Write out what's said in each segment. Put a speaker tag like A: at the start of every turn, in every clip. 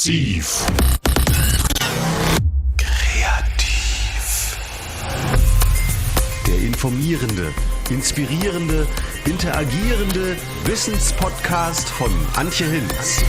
A: Massiv. Kreativ. Der informierende, inspirierende, interagierende Wissenspodcast von Antje Hinz.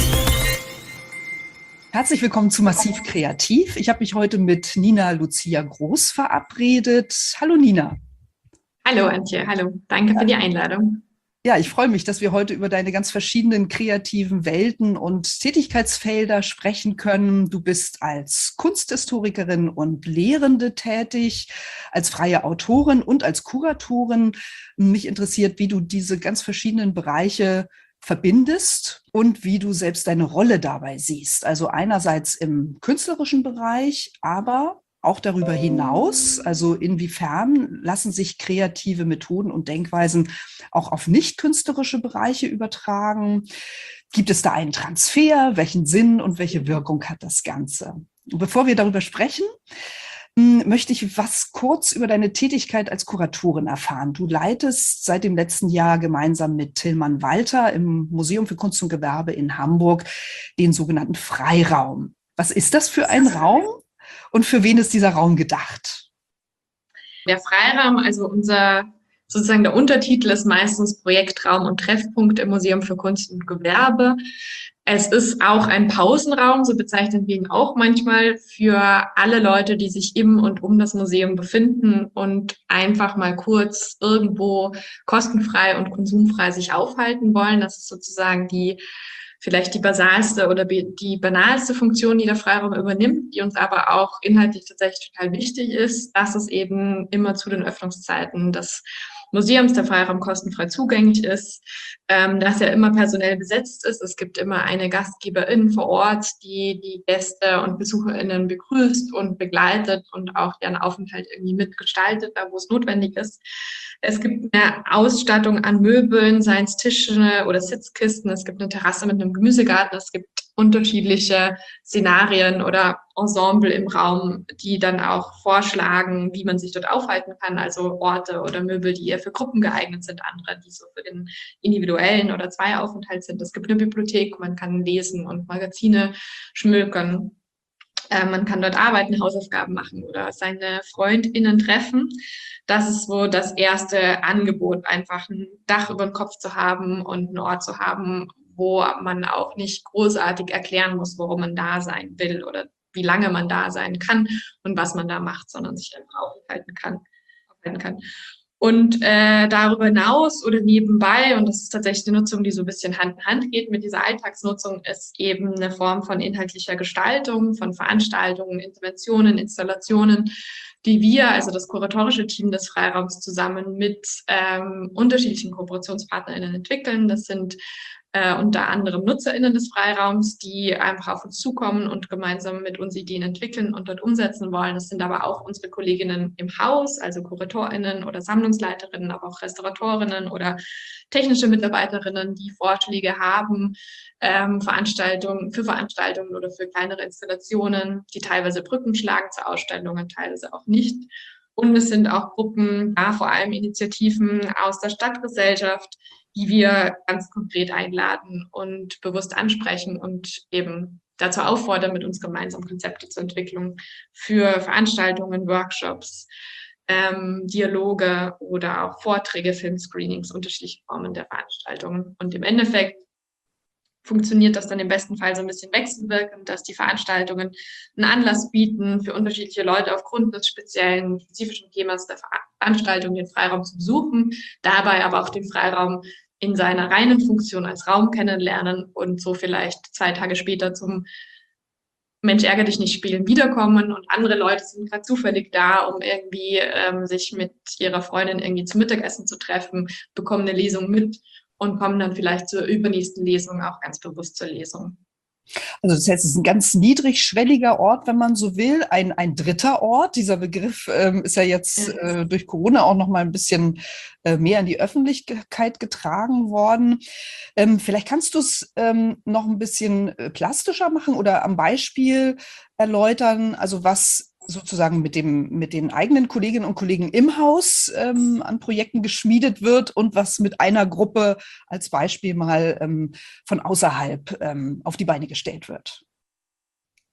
B: Herzlich willkommen zu Massiv Kreativ. Ich habe mich heute mit Nina Lucia Groß verabredet. Hallo Nina.
C: Hallo Antje, hallo. Danke für die Einladung.
B: Ja, ich freue mich, dass wir heute über deine ganz verschiedenen kreativen Welten und Tätigkeitsfelder sprechen können. Du bist als Kunsthistorikerin und Lehrende tätig, als freie Autorin und als Kuratorin. Mich interessiert, wie du diese ganz verschiedenen Bereiche verbindest und wie du selbst deine Rolle dabei siehst. Also einerseits im künstlerischen Bereich, aber auch darüber hinaus, also inwiefern lassen sich kreative Methoden und Denkweisen auch auf nicht-künstlerische Bereiche übertragen? Gibt es da einen Transfer? Welchen Sinn und welche Wirkung hat das Ganze? Und bevor wir darüber sprechen, möchte ich was kurz über deine Tätigkeit als Kuratorin erfahren. Du leitest seit dem letzten Jahr gemeinsam mit Tillmann Walter im Museum für Kunst und Gewerbe in Hamburg den sogenannten Freiraum. Was ist das für ein Raum? Und für wen ist dieser Raum gedacht?
C: Der Freiraum, also sozusagen der Untertitel ist meistens Projektraum und Treffpunkt im Museum für Kunst und Gewerbe. Es ist auch ein Pausenraum, so bezeichnen wir ihn auch manchmal, für alle Leute, die sich im und um das Museum befinden und einfach mal kurz irgendwo kostenfrei und konsumfrei sich aufhalten wollen. Das ist sozusagen vielleicht die basalste oder die banalste Funktion, die der Freiraum übernimmt, die uns aber auch inhaltlich tatsächlich total wichtig ist, dass es eben immer zu den Öffnungszeiten des Museums der Freiraum kostenfrei zugänglich ist, dass er immer personell besetzt ist. Es gibt immer eine Gastgeberin vor Ort, die die Gäste und BesucherInnen begrüßt und begleitet und auch deren Aufenthalt irgendwie mitgestaltet, da wo es notwendig ist. Es gibt eine Ausstattung an Möbeln, seien es Tische oder Sitzkisten. Es gibt eine Terrasse mit einem Gemüsegarten. Es gibt unterschiedliche Szenarien oder Ensemble im Raum, die dann auch vorschlagen, wie man sich dort aufhalten kann. Also Orte oder Möbel, die eher für Gruppen geeignet sind, andere, die so für den individuellen oder Zweieraufenthalt sind. Es gibt eine Bibliothek, man kann lesen und Magazine schmökern. Man kann dort arbeiten, Hausaufgaben machen oder seine FreundInnen treffen. Das ist so das erste Angebot, einfach ein Dach über dem Kopf zu haben und einen Ort zu haben, wo man auch nicht großartig erklären muss, warum man da sein will oder wie lange man da sein kann und was man da macht, sondern sich einfach aufhalten kann. Und darüber hinaus oder nebenbei, und das ist tatsächlich eine Nutzung, die so ein bisschen Hand in Hand geht mit dieser Alltagsnutzung, ist eben eine Form von inhaltlicher Gestaltung, von Veranstaltungen, Interventionen, Installationen, die wir, also das kuratorische Team des Freiraums, zusammen mit unterschiedlichen KooperationspartnerInnen entwickeln. Das sind unter anderem NutzerInnen des Freiraums, die einfach auf uns zukommen und gemeinsam mit uns Ideen entwickeln und dort umsetzen wollen. Das sind aber auch unsere Kolleginnen im Haus, also KuratorInnen oder Sammlungsleiterinnen, aber auch Restauratorinnen oder technische Mitarbeiterinnen, die Vorschläge haben, Veranstaltungen oder für kleinere Installationen, die teilweise Brücken schlagen zu Ausstellungen, teilweise auch nicht. Und es sind auch Gruppen, vor allem Initiativen aus der Stadtgesellschaft, die wir ganz konkret einladen und bewusst ansprechen und eben dazu auffordern, mit uns gemeinsam Konzepte zur Entwicklung für Veranstaltungen, Workshops, Dialoge oder auch Vorträge, Filmscreenings, unterschiedliche Formen der Veranstaltungen. Und im Endeffekt funktioniert das dann im besten Fall so ein bisschen wechselwirkend, dass die Veranstaltungen einen Anlass bieten, für unterschiedliche Leute aufgrund des spezifischen Themas der Veranstaltung den Freiraum zu besuchen, dabei aber auch den Freiraum in seiner reinen Funktion als Raum kennenlernen und so vielleicht 2 Tage später zum Mensch ärgere dich nicht Spielen wiederkommen und andere Leute sind gerade zufällig da, um irgendwie sich mit ihrer Freundin irgendwie zum Mittagessen zu treffen, bekommen eine Lesung mit und kommen dann vielleicht zur übernächsten Lesung auch ganz bewusst zur Lesung.
B: Also das heißt, es ist ein ganz niedrigschwelliger Ort, wenn man so will, ein dritter Ort. Dieser Begriff ist ja jetzt durch Corona auch noch mal ein bisschen mehr in die Öffentlichkeit getragen worden. Vielleicht kannst du es noch ein bisschen plastischer machen oder am Beispiel erläutern, also was sozusagen mit den eigenen Kolleginnen und Kollegen im Haus an Projekten geschmiedet wird und was mit einer Gruppe als Beispiel mal von außerhalb auf die Beine gestellt wird.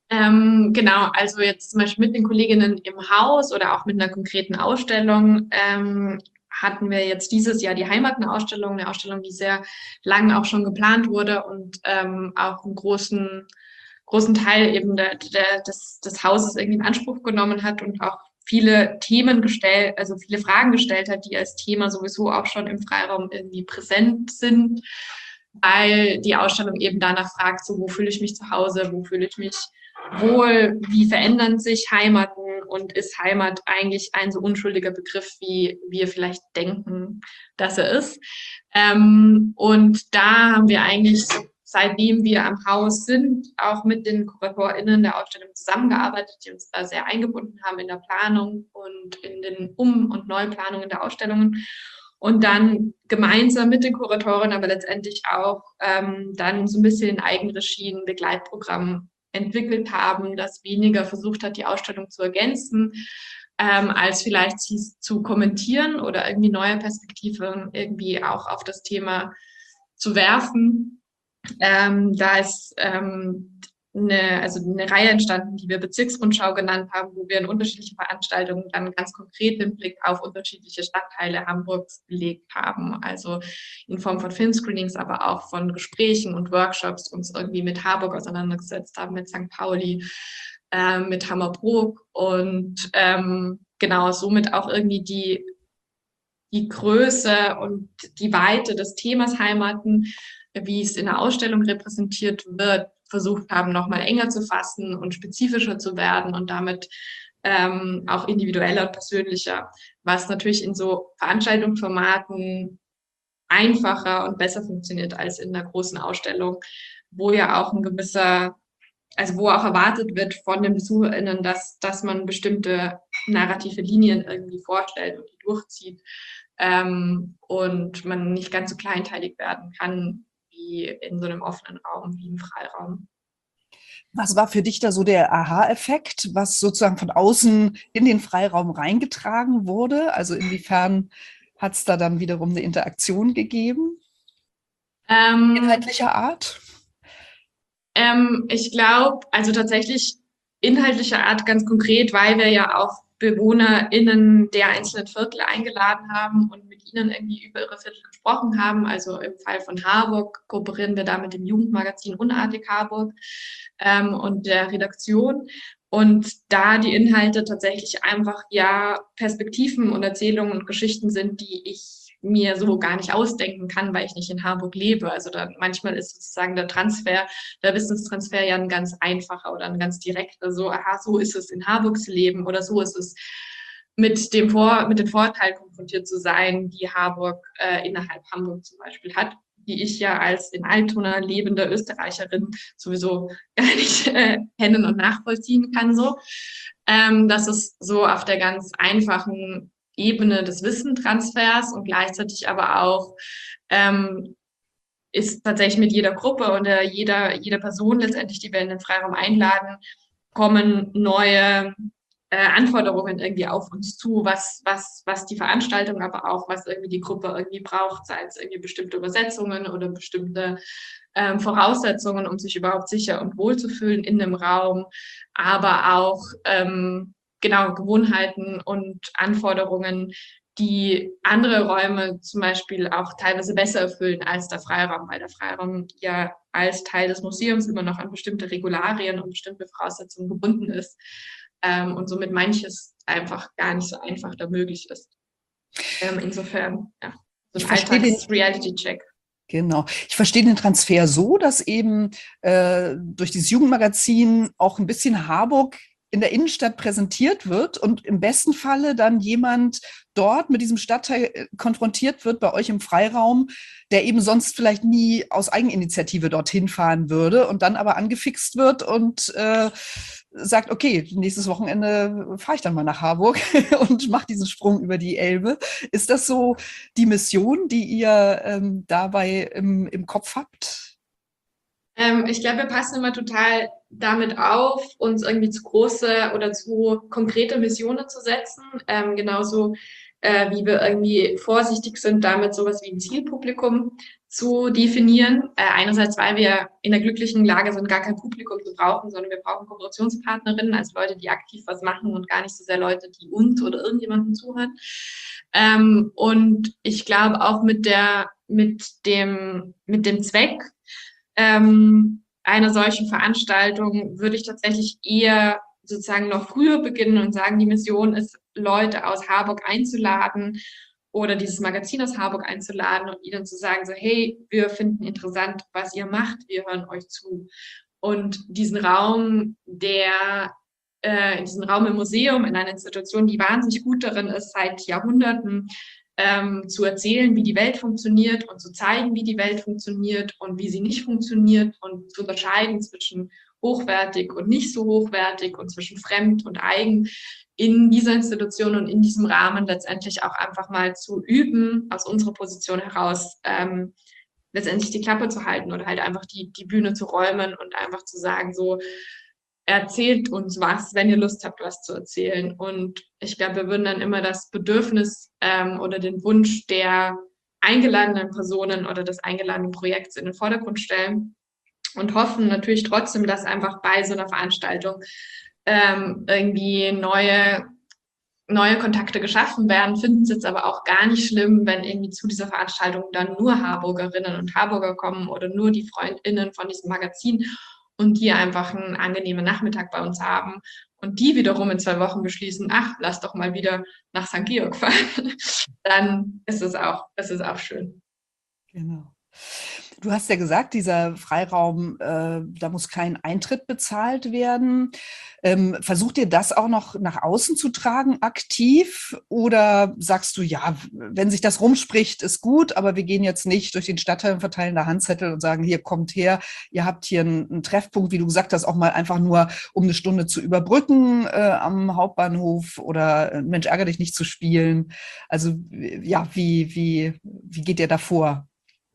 C: Genau, also jetzt zum Beispiel mit den Kolleginnen im Haus oder auch mit einer konkreten Ausstellung hatten wir jetzt dieses Jahr die Heimaten-Ausstellung, eine Ausstellung, die sehr lang auch schon geplant wurde und auch einen großen Teil eben des Hauses irgendwie in Anspruch genommen hat und auch viele Themen gestellt, also viele Fragen gestellt hat, die als Thema sowieso auch schon im Freiraum irgendwie präsent sind, weil die Ausstellung eben danach fragt, so wo fühle ich mich zu Hause, wo fühle ich mich wohl, wie verändern sich Heimaten und ist Heimat eigentlich ein so unschuldiger Begriff, wie wir vielleicht denken, dass er ist. Und da haben wir eigentlich, seitdem wir am Haus sind, auch mit den KuratorInnen der Ausstellung zusammengearbeitet, die uns da sehr eingebunden haben in der Planung und in den Um- und Neuplanungen der Ausstellungen. Und dann gemeinsam mit den Kuratorinnen, aber letztendlich auch dann so ein bisschen in Eigenregie ein Begleitprogramm entwickelt haben, das weniger versucht hat, die Ausstellung zu ergänzen, als vielleicht sie zu kommentieren oder irgendwie neue Perspektiven irgendwie auch auf das Thema zu werfen. Da ist eine Reihe entstanden, die wir Bezirksrundschau genannt haben, wo wir in unterschiedlichen Veranstaltungen dann ganz konkret den Blick auf unterschiedliche Stadtteile Hamburgs gelegt haben. Also in Form von Filmscreenings, aber auch von Gesprächen und Workshops uns irgendwie mit Harburg auseinandergesetzt haben, mit St. Pauli, mit Hammerbrook und genau somit auch irgendwie die Größe und die Weite des Themas Heimaten, wie es in der Ausstellung repräsentiert wird, versucht haben, nochmal enger zu fassen und spezifischer zu werden und damit auch individueller und persönlicher, was natürlich in so Veranstaltungsformaten einfacher und besser funktioniert als in einer großen Ausstellung, wo ja auch wo auch erwartet wird von den BesucherInnen, dass man bestimmte narrative Linien irgendwie vorstellt und die durchzieht und man nicht ganz so kleinteilig werden kann wie in so einem offenen Raum, wie im Freiraum.
B: Was war für dich da so der Aha-Effekt, was sozusagen von außen in den Freiraum reingetragen wurde? Also inwiefern hat es da dann wiederum eine Interaktion gegeben? Inhaltlicher Art?
C: Ich glaube, also tatsächlich inhaltlicher Art ganz konkret, weil wir ja auch BewohnerInnen der einzelnen Viertel eingeladen haben und mit ihnen irgendwie über ihre Viertel gesprochen haben. Also im Fall von Harburg kooperieren wir da mit dem Jugendmagazin Unartig Harburg und der Redaktion. Und da die Inhalte tatsächlich einfach ja Perspektiven und Erzählungen und Geschichten sind, die ich mir so gar nicht ausdenken kann, weil ich nicht in Harburg lebe. Also da manchmal ist sozusagen der Wissenstransfer ja ein ganz einfacher oder ein ganz direkter, so, aha, so ist es in Harburg zu leben oder so ist es mit den Vorteilen konfrontiert zu sein, die Harburg innerhalb Hamburg zum Beispiel hat, die ich ja als in Altona lebende Österreicherin sowieso gar nicht kennen und nachvollziehen kann. So, das ist so auf der ganz einfachen Ebene des Wissentransfers und gleichzeitig aber auch ist tatsächlich mit jeder Gruppe und jeder Person letztendlich, die wir in den Freiraum einladen, kommen neue Anforderungen irgendwie auf uns zu, was die Veranstaltung, aber auch was irgendwie die Gruppe irgendwie braucht, sei es irgendwie bestimmte Übersetzungen oder bestimmte Voraussetzungen, um sich überhaupt sicher und wohl zu fühlen in dem Raum, aber auch genau Gewohnheiten und Anforderungen, die andere Räume zum Beispiel auch teilweise besser erfüllen als der Freiraum, weil der Freiraum ja als Teil des Museums immer noch an bestimmte Regularien und bestimmte Voraussetzungen gebunden ist und somit manches einfach gar nicht so einfach da möglich ist. Insofern, ja, so ein Alltags-Reality-Check.
B: Genau. Ich verstehe den Transfer so, dass eben durch dieses Jugendmagazin auch ein bisschen Harburg in der Innenstadt präsentiert wird und im besten Falle dann jemand dort mit diesem Stadtteil konfrontiert wird bei euch im Freiraum, der eben sonst vielleicht nie aus Eigeninitiative dorthin fahren würde und dann aber angefixt wird und sagt, okay, nächstes Wochenende fahre ich dann mal nach Harburg und mache diesen Sprung über die Elbe. Ist das so die Mission, die ihr dabei im Kopf habt?
C: Ich glaube, wir passen immer total damit auf, uns irgendwie zu große oder zu konkrete Missionen zu setzen. Genauso wie wir irgendwie vorsichtig sind, damit sowas wie ein Zielpublikum zu definieren. Einerseits, weil wir in der glücklichen Lage sind, gar kein Publikum zu brauchen, sondern wir brauchen Kooperationspartnerinnen, also Leute, die aktiv was machen und gar nicht so sehr Leute, die uns oder irgendjemandem zuhören. Und ich glaube auch mit dem Zweck einer solchen Veranstaltung würde ich tatsächlich eher sozusagen noch früher beginnen und sagen, die Mission ist, Leute aus Harburg einzuladen oder dieses Magazin aus Harburg einzuladen und ihnen zu sagen, so, hey, wir finden interessant, was ihr macht, wir hören euch zu. Und diesen Raum, in diesem Raum im Museum, in einer Institution, die wahnsinnig gut darin ist, seit Jahrhunderten zu erzählen, wie die Welt funktioniert und zu zeigen, wie die Welt funktioniert und wie sie nicht funktioniert und zu unterscheiden zwischen hochwertig und nicht so hochwertig und zwischen fremd und eigen, in dieser Institution und in diesem Rahmen letztendlich auch einfach mal zu üben, aus unserer Position heraus letztendlich die Klappe zu halten oder halt einfach die Bühne zu räumen und einfach zu sagen, so, erzählt uns was, wenn ihr Lust habt, was zu erzählen. Und ich glaube, wir würden dann immer das Bedürfnis oder den Wunsch der eingeladenen Personen oder des eingeladenen Projekts in den Vordergrund stellen und hoffen natürlich trotzdem, dass einfach bei so einer Veranstaltung irgendwie neue Kontakte geschaffen werden, finden es jetzt aber auch gar nicht schlimm, wenn irgendwie zu dieser Veranstaltung dann nur Harburgerinnen und Harburger kommen oder nur die FreundInnen von diesem Magazin und die einfach einen angenehmen Nachmittag bei uns haben und die wiederum in 2 Wochen beschließen, ach, lass doch mal wieder nach St. Georg fahren, dann ist es auch schön.
B: Genau. Du hast ja gesagt, dieser Freiraum, da muss kein Eintritt bezahlt werden. Versucht ihr das auch noch nach außen zu tragen, aktiv? Oder sagst du, ja, wenn sich das rumspricht, ist gut, aber wir gehen jetzt nicht durch den Stadtteil und verteilen da Handzettel und sagen, hier, kommt her, ihr habt hier einen Treffpunkt, wie du gesagt hast, auch mal einfach nur, um eine Stunde zu überbrücken am Hauptbahnhof oder Mensch, ärgere dich nicht zu spielen. Also ja, wie geht ihr da vor?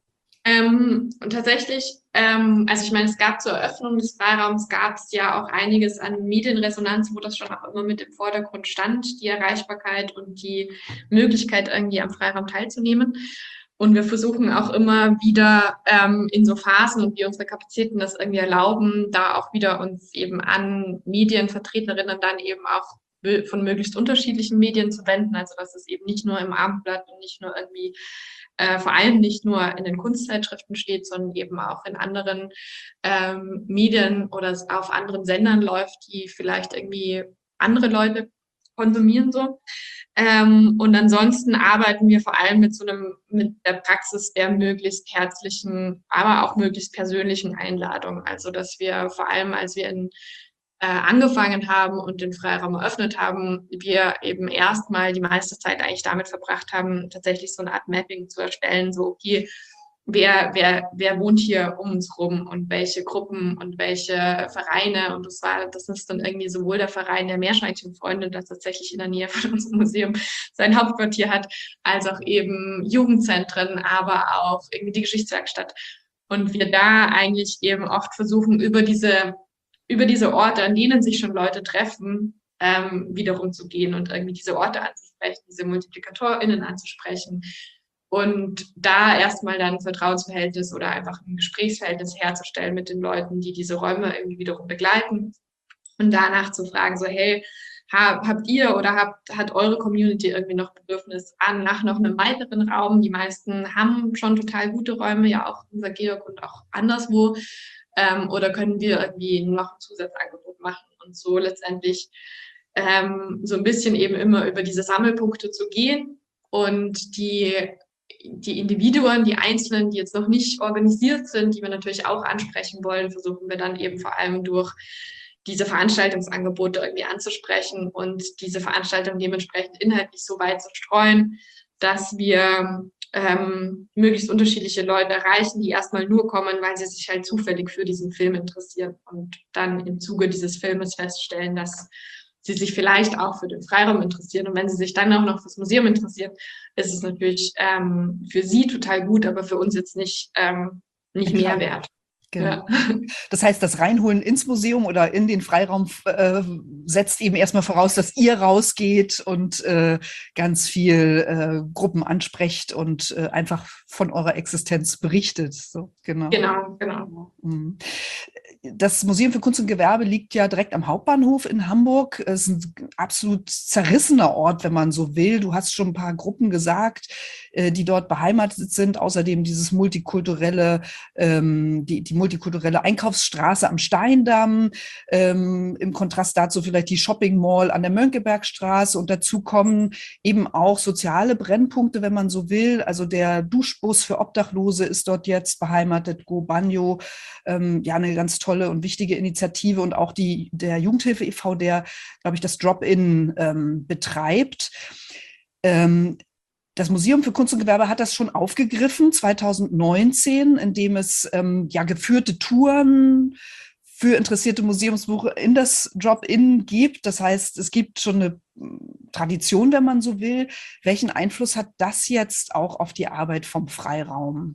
C: Und tatsächlich, also ich meine, es gab zur Eröffnung des Freiraums, gab es ja auch einiges an Medienresonanz, wo das schon auch immer mit im Vordergrund stand, die Erreichbarkeit und die Möglichkeit, irgendwie am Freiraum teilzunehmen. Und wir versuchen auch immer wieder in so Phasen und wie unsere Kapazitäten das irgendwie erlauben, da auch wieder uns eben an Medienvertreterinnen dann eben auch von möglichst unterschiedlichen Medien zu wenden. Also dass es eben nicht nur im Abendblatt und nicht nur irgendwie vor allem nicht nur in den Kunstzeitschriften steht, sondern eben auch in anderen Medien oder auf anderen Sendern läuft, die vielleicht irgendwie andere Leute konsumieren so. Und ansonsten arbeiten wir vor allem mit der Praxis der möglichst herzlichen, aber auch möglichst persönlichen Einladung. Also dass wir vor allem, als wir angefangen haben und den Freiraum eröffnet haben, wir eben erstmal die meiste Zeit eigentlich damit verbracht haben, tatsächlich so eine Art Mapping zu erstellen, so okay, wer wohnt hier um uns rum und welche Gruppen und welche Vereine, und das ist dann irgendwie sowohl der Verein der Meerschweinchenfreunde, der tatsächlich in der Nähe von unserem Museum sein Hauptquartier hat, als auch eben Jugendzentren, aber auch irgendwie die Geschichtswerkstatt. Und wir da eigentlich eben oft versuchen, über diese Orte, an denen sich schon Leute treffen, wiederum zu gehen und irgendwie diese Orte anzusprechen, diese MultiplikatorInnen anzusprechen und da erstmal dann ein Vertrauensverhältnis oder einfach ein Gesprächsverhältnis herzustellen mit den Leuten, die diese Räume irgendwie wiederum begleiten und danach zu fragen, so hey, habt ihr oder hat eure Community irgendwie noch Bedürfnis nach noch einem weiteren Raum? Die meisten haben schon total gute Räume, ja auch in St. Georg und auch anderswo. Oder können wir irgendwie noch ein Zusatzangebot machen und so letztendlich so ein bisschen eben immer über diese Sammelpunkte zu gehen und die Individuen, die Einzelnen, die jetzt noch nicht organisiert sind, die wir natürlich auch ansprechen wollen, versuchen wir dann eben vor allem durch diese Veranstaltungsangebote irgendwie anzusprechen und diese Veranstaltung dementsprechend inhaltlich so weit zu streuen, dass wir möglichst unterschiedliche Leute erreichen, die erstmal nur kommen, weil sie sich halt zufällig für diesen Film interessieren und dann im Zuge dieses Filmes feststellen, dass sie sich vielleicht auch für den Freiraum interessieren. Und wenn sie sich dann auch noch fürs Museum interessieren, ist es natürlich für sie total gut, aber für uns jetzt nicht mehr wert.
B: Genau. Das heißt, das Reinholen ins Museum oder in den Freiraum setzt eben erstmal voraus, dass ihr rausgeht und ganz viel Gruppen ansprecht und einfach von eurer Existenz berichtet. So, genau.
C: Genau.
B: Mhm. Das Museum für Kunst und Gewerbe liegt ja direkt am Hauptbahnhof in Hamburg. Es ist ein absolut zerrissener Ort, wenn man so will. Du hast schon ein paar Gruppen gesagt, die dort beheimatet sind. Außerdem dieses multikulturelle, die multikulturelle Einkaufsstraße am Steindamm. Im Kontrast dazu vielleicht die Shopping Mall an der Mönckebergstraße. Und dazu kommen eben auch soziale Brennpunkte, wenn man so will. Also der Duschbus für Obdachlose ist dort jetzt beheimatet, Go Banjo. Ja, eine ganz tolle und wichtige Initiative und auch der Jugendhilfe e.V., der, glaube ich, das Drop-In betreibt. Das Museum für Kunst und Gewerbe hat das schon aufgegriffen, 2019, indem es geführte Touren für interessierte Museumsbesucher in das Drop-In gibt. Das heißt, es gibt schon eine Tradition, wenn man so will. Welchen Einfluss hat das jetzt auch auf die Arbeit vom Freiraum?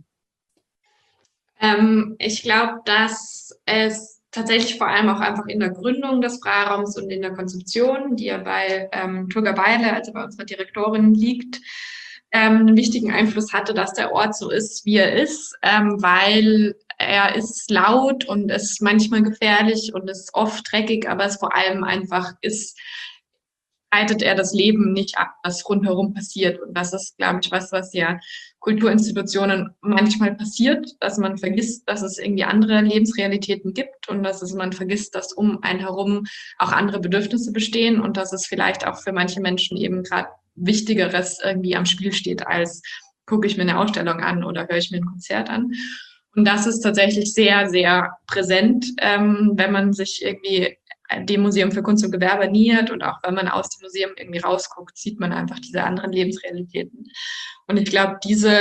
C: Ich glaube, dass es tatsächlich vor allem auch einfach in der Gründung des Freiraums und in der Konzeption, die ja bei Turga Beile, also bei unserer Direktorin, liegt, einen wichtigen Einfluss hatte, dass der Ort so ist, wie er ist, weil er ist laut und ist manchmal gefährlich und ist oft dreckig, aber es vor allem einfach ist, leitet er das Leben nicht ab, was rundherum passiert. Und das ist, glaube ich, was ja Kulturinstitutionen manchmal passiert, dass man vergisst, dass es irgendwie andere Lebensrealitäten gibt und man vergisst, dass um einen herum auch andere Bedürfnisse bestehen und dass es vielleicht auch für manche Menschen eben gerade Wichtigeres irgendwie am Spiel steht, als gucke ich mir eine Ausstellung an oder höre ich mir ein Konzert an. Und das ist tatsächlich sehr, sehr präsent, wenn man sich irgendwie dem Museum für Kunst und Gewerbe nähert und auch wenn man aus dem Museum irgendwie rausguckt, sieht man einfach diese anderen Lebensrealitäten. Und ich glaube,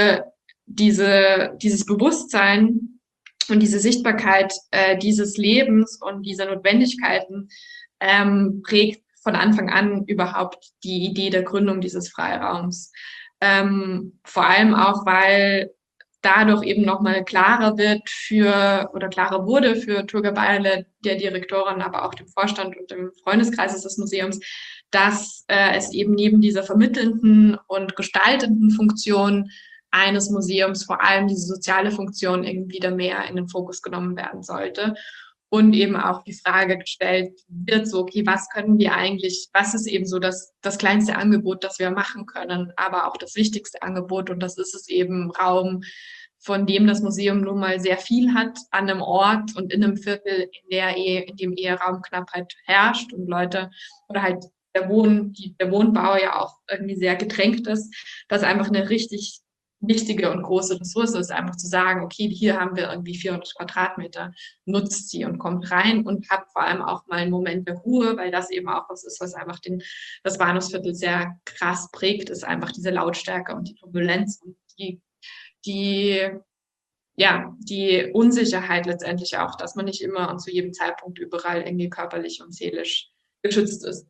C: dieses Bewusstsein und diese Sichtbarkeit dieses Lebens und dieser Notwendigkeiten prägt von Anfang an überhaupt die Idee der Gründung dieses Freiraums. Vor allem auch, weil dadurch eben nochmal klarer wurde für Turga Beile, der Direktorin, aber auch dem Vorstand und dem Freundeskreis des Museums, dass es eben neben dieser vermittelnden und gestaltenden Funktion eines Museums vor allem diese soziale Funktion irgendwie wieder mehr in den Fokus genommen werden sollte. Und eben auch die Frage gestellt wird, so, okay, was können wir eigentlich, was ist eben so das kleinste Angebot, das wir machen können, aber auch das wichtigste Angebot. Und das ist es eben Raum, von dem das Museum nun mal sehr viel hat, an einem Ort und in einem Viertel, in dem eher Raumknappheit herrscht und Leute oder halt der Wohnbau ja auch irgendwie sehr gedrängt ist, dass einfach eine richtig wichtige und große Ressource ist, einfach zu sagen, okay, hier haben wir irgendwie 400 Quadratmeter, nutzt sie und kommt rein und habt vor allem auch mal einen Moment der Ruhe, weil das eben auch was ist, was einfach das Bahnhofsviertel sehr krass prägt, ist einfach diese Lautstärke und die Turbulenz und die Unsicherheit letztendlich auch, dass man nicht immer und zu jedem Zeitpunkt überall irgendwie körperlich und seelisch geschützt ist.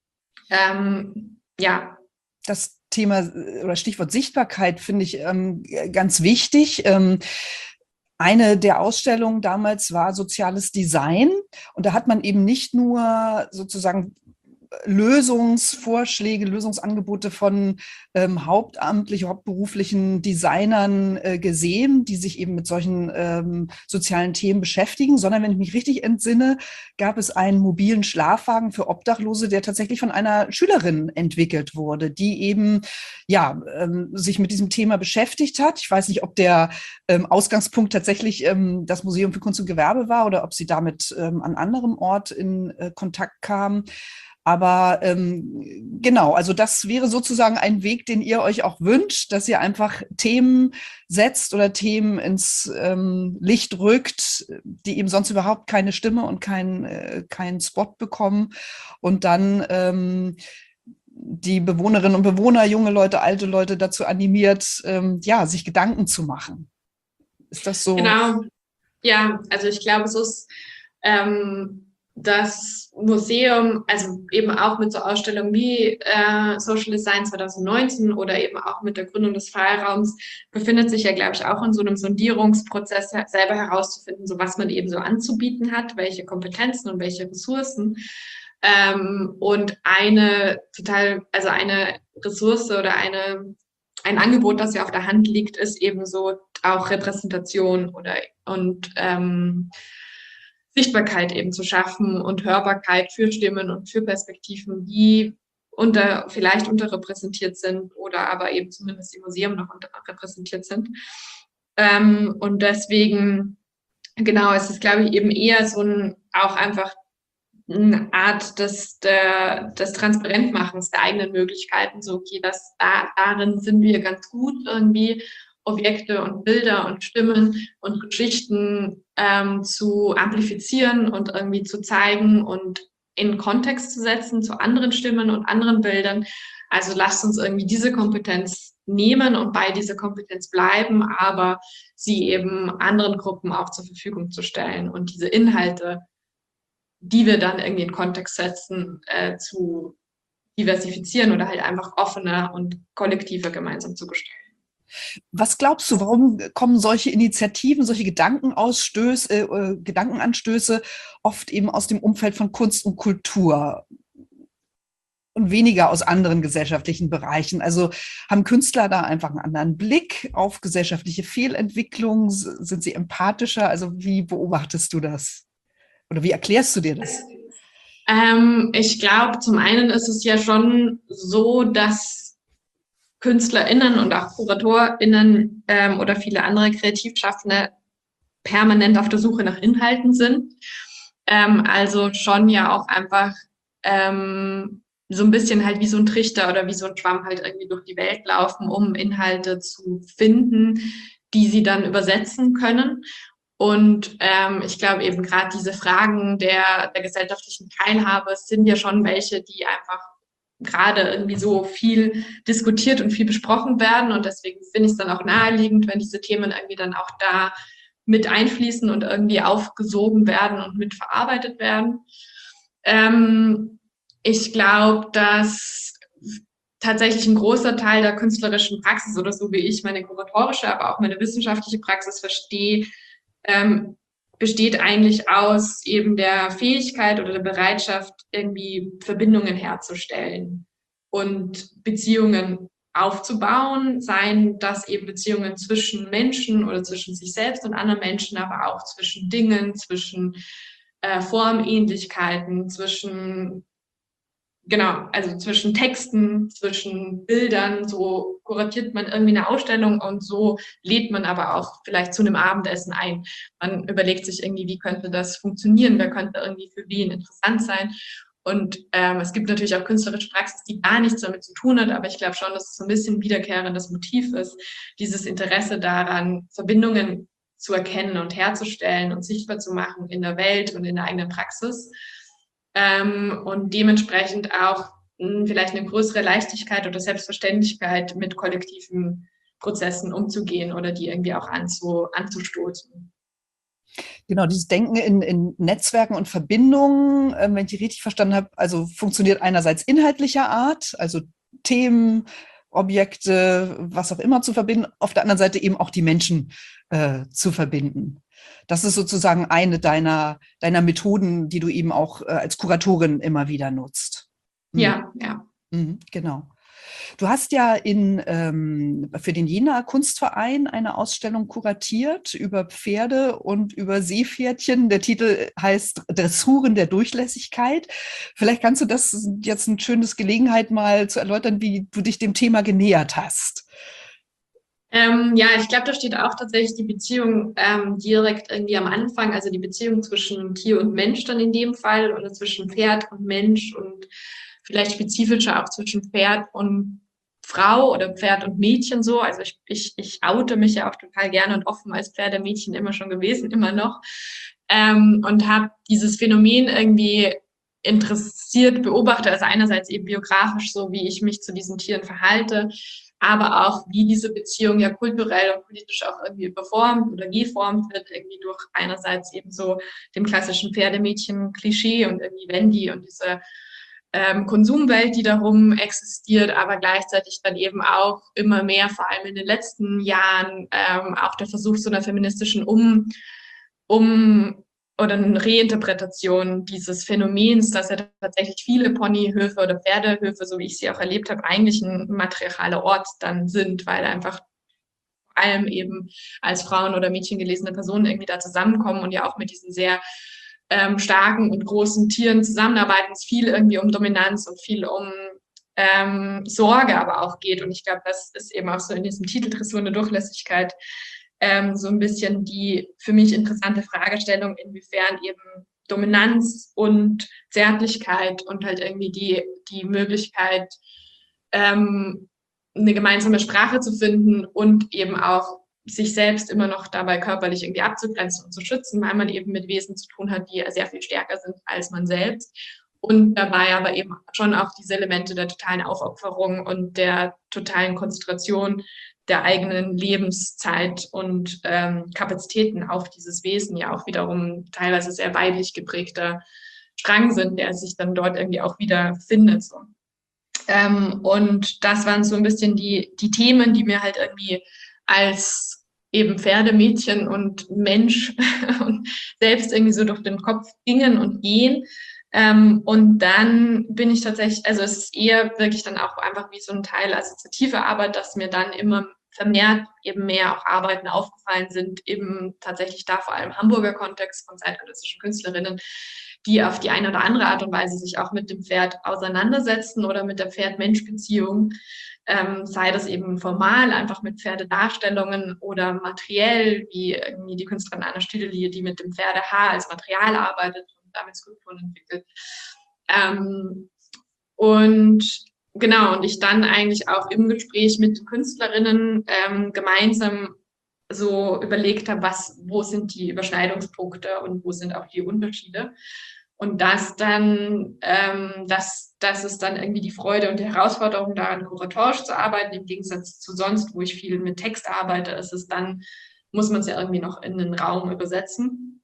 B: Das Thema oder Stichwort Sichtbarkeit finde ich ganz wichtig. Eine der Ausstellungen damals war soziales Design und da hat man eben nicht nur sozusagen Lösungsvorschläge, Lösungsangebote von hauptberuflichen Designern gesehen, die sich eben mit solchen sozialen Themen beschäftigen, sondern wenn ich mich richtig entsinne, gab es einen mobilen Schlafwagen für Obdachlose, der tatsächlich von einer Schülerin entwickelt wurde, die eben sich mit diesem Thema beschäftigt hat. Ich weiß nicht, ob der Ausgangspunkt tatsächlich das Museum für Kunst und Gewerbe war oder ob sie damit an anderem Ort in Kontakt kam. Aber genau, also das wäre sozusagen ein Weg, den ihr euch auch wünscht, dass ihr einfach Themen setzt oder Themen ins Licht rückt, die eben sonst überhaupt keine Stimme und keinen Spot bekommen und dann die Bewohnerinnen und Bewohner, junge Leute, alte Leute dazu animiert, sich Gedanken zu machen. Ist das so?
C: Genau, ja, also ich glaube, es ist das Museum, also eben auch mit so Ausstellungen wie Social Design 2019 oder eben auch mit der Gründung des Freiraums, befindet sich ja, glaube ich, auch in so einem Sondierungsprozess, selber herauszufinden, so was man eben so anzubieten hat, welche Kompetenzen und welche Ressourcen. Und eine Ressource oder ein Angebot, das ja auf der Hand liegt, ist eben so auch Repräsentation und Sichtbarkeit eben zu schaffen und Hörbarkeit für Stimmen und für Perspektiven, die vielleicht unterrepräsentiert sind oder aber eben zumindest im Museum noch unterrepräsentiert sind. Und deswegen, genau, es ist, glaube ich, eben eher so auch einfach eine Art des Transparentmachens der eigenen Möglichkeiten. So, okay, darin sind wir ganz gut irgendwie, Objekte und Bilder und Stimmen und Geschichten zu amplifizieren und irgendwie zu zeigen und in Kontext zu setzen zu anderen Stimmen und anderen Bildern. Also lasst uns irgendwie diese Kompetenz nehmen und bei dieser Kompetenz bleiben, aber sie eben anderen Gruppen auch zur Verfügung zu stellen und diese Inhalte, die wir dann irgendwie in Kontext setzen, zu diversifizieren oder halt einfach offener und kollektiver gemeinsam zu gestalten.
B: Was glaubst du, warum kommen solche Initiativen, solche Gedankenanstöße oft eben aus dem Umfeld von Kunst und Kultur und weniger aus anderen gesellschaftlichen Bereichen? Also haben Künstler da einfach einen anderen Blick auf gesellschaftliche Fehlentwicklung? Sind sie empathischer? Also wie beobachtest du das? Oder wie erklärst du dir das?
C: Ich glaube, zum einen ist es ja schon so, dass KünstlerInnen und auch KuratorInnen oder viele andere Kreativschaffende permanent auf der Suche nach Inhalten sind. Also schon ja auch einfach so ein bisschen halt wie so ein Trichter oder wie so ein Schwamm halt irgendwie durch die Welt laufen, um Inhalte zu finden, die sie dann übersetzen können. Und ich glaube eben gerade diese Fragen der gesellschaftlichen Teilhabe sind ja schon welche, die einfach gerade irgendwie so viel diskutiert und viel besprochen werden. Und deswegen finde ich es dann auch naheliegend, wenn diese Themen irgendwie dann auch da mit einfließen und irgendwie aufgesogen werden und mitverarbeitet werden. Ich glaube, dass tatsächlich ein großer Teil der künstlerischen Praxis oder so wie ich meine kuratorische, aber auch meine wissenschaftliche Praxis verstehe, besteht eigentlich aus eben der Fähigkeit oder der Bereitschaft, irgendwie Verbindungen herzustellen und Beziehungen aufzubauen, seien das eben Beziehungen zwischen Menschen oder zwischen sich selbst und anderen Menschen, aber auch zwischen Dingen, zwischen Formähnlichkeiten, zwischen Texten, zwischen Bildern, so kuratiert man irgendwie eine Ausstellung und so lädt man aber auch vielleicht zu einem Abendessen ein. Man überlegt sich irgendwie, wie könnte das funktionieren, wer könnte irgendwie für wen interessant sein. Und es gibt natürlich auch künstlerische Praxis, die gar nichts damit zu tun hat, aber ich glaube schon, dass es so ein bisschen ein wiederkehrendes Motiv ist, dieses Interesse daran, Verbindungen zu erkennen und herzustellen und sichtbar zu machen in der Welt und in der eigenen Praxis. Und dementsprechend auch vielleicht eine größere Leichtigkeit oder Selbstverständlichkeit mit kollektiven Prozessen umzugehen oder die irgendwie auch anzustoßen.
B: Genau, dieses Denken in Netzwerken und Verbindungen, wenn ich die richtig verstanden habe, also funktioniert einerseits inhaltlicher Art, also Themen, Objekte, was auch immer zu verbinden, auf der anderen Seite eben auch die Menschen zu verbinden. Das ist sozusagen eine deiner Methoden, die du eben auch als Kuratorin immer wieder nutzt.
C: Ja.
B: Genau. Du hast ja für den Jenaer Kunstverein eine Ausstellung kuratiert über Pferde und über Seepferdchen. Der Titel heißt Dressuren der Durchlässigkeit. Vielleicht kannst du das jetzt eine schöne Gelegenheit mal zu erläutern, wie du dich dem Thema genähert hast.
C: Ich glaube, da steht auch tatsächlich die Beziehung direkt irgendwie am Anfang, also die Beziehung zwischen Tier und Mensch dann in dem Fall oder zwischen Pferd und Mensch und vielleicht spezifischer auch zwischen Pferd und Frau oder Pferd und Mädchen so. Also ich oute mich ja auch total gerne und offen als Pferdemädchen immer schon gewesen, immer noch. Und habe dieses Phänomen irgendwie interessiert beobachtet, also einerseits eben biografisch, so wie ich mich zu diesen Tieren verhalte, aber auch, wie diese Beziehung ja kulturell und politisch auch irgendwie überformt oder geformt wird, irgendwie durch einerseits eben so dem klassischen Pferdemädchen-Klischee und irgendwie Wendy und diese Konsumwelt, die darum existiert, aber gleichzeitig dann eben auch immer mehr, vor allem in den letzten Jahren, auch der Versuch so einer feministischen oder eine Reinterpretation dieses Phänomens, dass ja tatsächlich viele Ponyhöfe oder Pferdehöfe, so wie ich sie auch erlebt habe, eigentlich ein matriarchaler Ort dann sind, weil einfach vor allem eben als Frauen oder Mädchen gelesene Personen irgendwie da zusammenkommen und ja auch mit diesen sehr starken und großen Tieren zusammenarbeiten. Es viel irgendwie um Dominanz und viel um Sorge aber auch geht. Und ich glaube, das ist eben auch so in diesem Titel Dressur eine Durchlässigkeit, so ein bisschen die für mich interessante Fragestellung, inwiefern eben Dominanz und Zärtlichkeit und halt irgendwie die Möglichkeit, eine gemeinsame Sprache zu finden und eben auch sich selbst immer noch dabei körperlich irgendwie abzugrenzen und zu schützen, weil man eben mit Wesen zu tun hat, die sehr viel stärker sind als man selbst. Und dabei aber eben schon auch diese Elemente der totalen Aufopferung und der totalen Konzentration der eigenen Lebenszeit und Kapazitäten auf dieses Wesen ja auch wiederum teilweise sehr weiblich geprägter Strang sind, der sich dann dort irgendwie auch wieder findet. So. Und das waren so ein bisschen die Themen, die mir halt irgendwie als eben Pferdemädchen und Mensch und selbst irgendwie so durch den Kopf gingen und gehen. Und dann bin ich tatsächlich, also es ist eher wirklich dann auch einfach wie so ein Teil assoziative Arbeit, dass mir dann immer vermehrt eben mehr auch Arbeiten aufgefallen sind, eben tatsächlich da vor allem Hamburger Kontext von zeitgenössischen Künstlerinnen, die auf die eine oder andere Art und Weise sich auch mit dem Pferd auseinandersetzen oder mit der Pferd-Mensch-Beziehung, sei das eben formal, einfach mit Pferdedarstellungen oder materiell, wie irgendwie die Künstlerin Anna Stüdeli, die mit dem Pferdehaar als Material arbeitet und damit Skulpturen entwickelt. Und genau, und ich dann eigentlich auch im Gespräch mit den Künstlerinnen gemeinsam so überlegt habe, wo sind die Überschneidungspunkte und wo sind auch die Unterschiede. Und das dann, das ist dann irgendwie die Freude und die Herausforderung daran, kuratorisch zu arbeiten, im Gegensatz zu sonst, wo ich viel mit Text arbeite, ist es dann, muss man es ja irgendwie noch in den Raum übersetzen.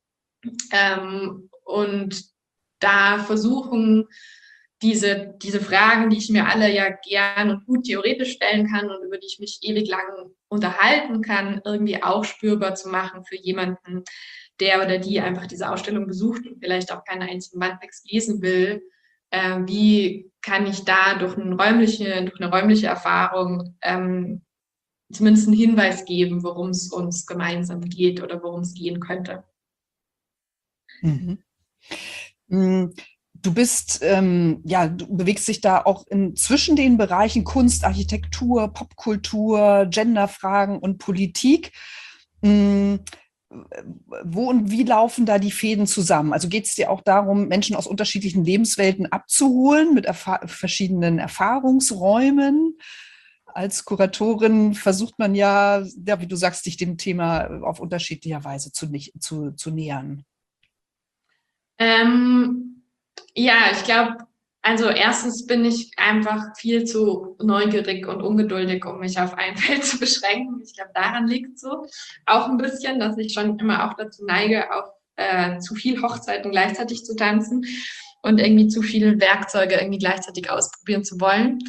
C: Und da versuchen, diese Fragen, die ich mir alle ja gern und gut theoretisch stellen kann und über die ich mich ewig lang unterhalten kann, irgendwie auch spürbar zu machen für jemanden, der oder die einfach diese Ausstellung besucht und vielleicht auch keinen einzigen Wandtext lesen will. Wie kann ich da durch eine räumliche Erfahrung zumindest einen Hinweis geben, worum es uns gemeinsam geht oder worum es gehen könnte?
B: Mhm. Du bist, du bewegst dich da auch zwischen den Bereichen Kunst, Architektur, Popkultur, Genderfragen und Politik. Wo und wie laufen da die Fäden zusammen? Also geht es dir auch darum, Menschen aus unterschiedlichen Lebenswelten abzuholen mit verschiedenen Erfahrungsräumen? Als Kuratorin versucht man ja, wie du sagst, dich dem Thema auf unterschiedliche Weise zu nähern.
C: Ja, ich glaube, also erstens bin ich einfach viel zu neugierig und ungeduldig, um mich auf ein Feld zu beschränken. Ich glaube, daran liegt es so. Auch ein bisschen, dass ich schon immer auch dazu neige, auf zu viel Hochzeiten gleichzeitig zu tanzen und irgendwie zu viele Werkzeuge irgendwie gleichzeitig ausprobieren zu wollen.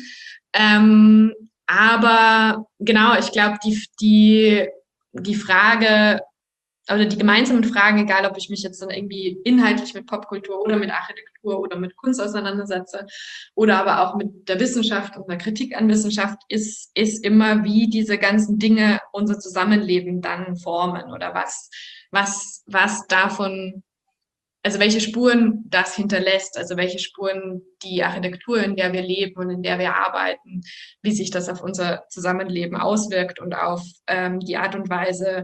C: Aber genau, ich glaube, die Frage oder die gemeinsamen Fragen, egal ob ich mich jetzt dann irgendwie inhaltlich mit Popkultur oder mit Architektur oder mit Kunst auseinandersetze oder aber auch mit der Wissenschaft und der Kritik an Wissenschaft, ist immer, wie diese ganzen Dinge unser Zusammenleben dann formen oder was davon, also welche Spuren das hinterlässt, also welche Spuren die Architektur, in der wir leben und in der wir arbeiten, wie sich das auf unser Zusammenleben auswirkt und auf die Art und Weise,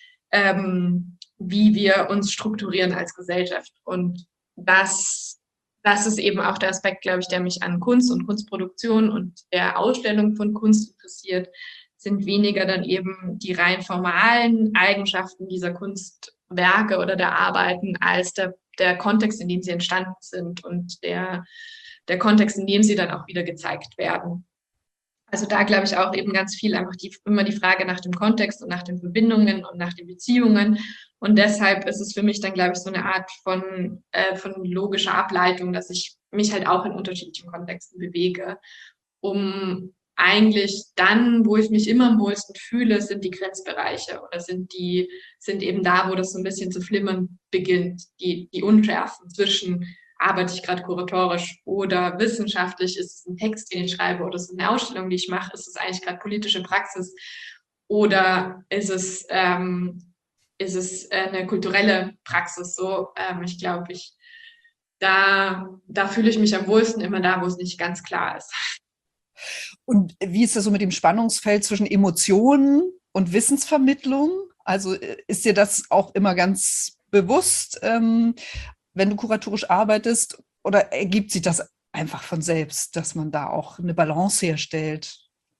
C: wie wir uns strukturieren als Gesellschaft. Und das ist eben auch der Aspekt, glaube ich, der mich an Kunst und Kunstproduktion und der Ausstellung von Kunst interessiert, sind weniger dann eben die rein formalen Eigenschaften dieser Kunstwerke oder der Arbeiten als der Kontext, in dem sie entstanden sind und der Kontext, in dem sie dann auch wieder gezeigt werden. Also da glaube ich auch eben ganz viel einfach immer die Frage nach dem Kontext und nach den Verbindungen und nach den Beziehungen. Und deshalb ist es für mich dann, glaube ich, so eine Art von logischer Ableitung, dass ich mich halt auch in unterschiedlichen Kontexten bewege, um eigentlich dann, wo ich mich immer am wohlsten fühle, sind die Grenzbereiche oder sind eben da, wo das so ein bisschen zu flimmern beginnt, die Unschärfen zwischen arbeite ich gerade kuratorisch oder wissenschaftlich, ist es ein Text, den ich schreibe oder ist es eine Ausstellung, die ich mache, ist es eigentlich gerade politische Praxis oder ist es eine kulturelle Praxis so? Ich glaube, da fühle ich mich am wohlsten immer da, wo es nicht ganz klar ist.
B: Und wie ist das so mit dem Spannungsfeld zwischen Emotionen und Wissensvermittlung? Also ist dir das auch immer ganz bewusst, wenn du kuratorisch arbeitest, oder ergibt sich das einfach von selbst, dass man da auch eine Balance herstellt?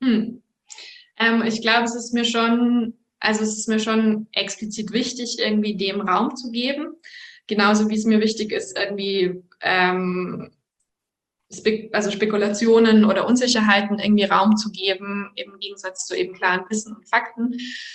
C: Ich glaube, es ist mir schon explizit wichtig, irgendwie dem Raum zu geben. Genauso wie es mir wichtig ist, irgendwie Spekulationen oder Unsicherheiten irgendwie Raum zu geben, im Gegensatz zu eben klaren Wissen und Fakten.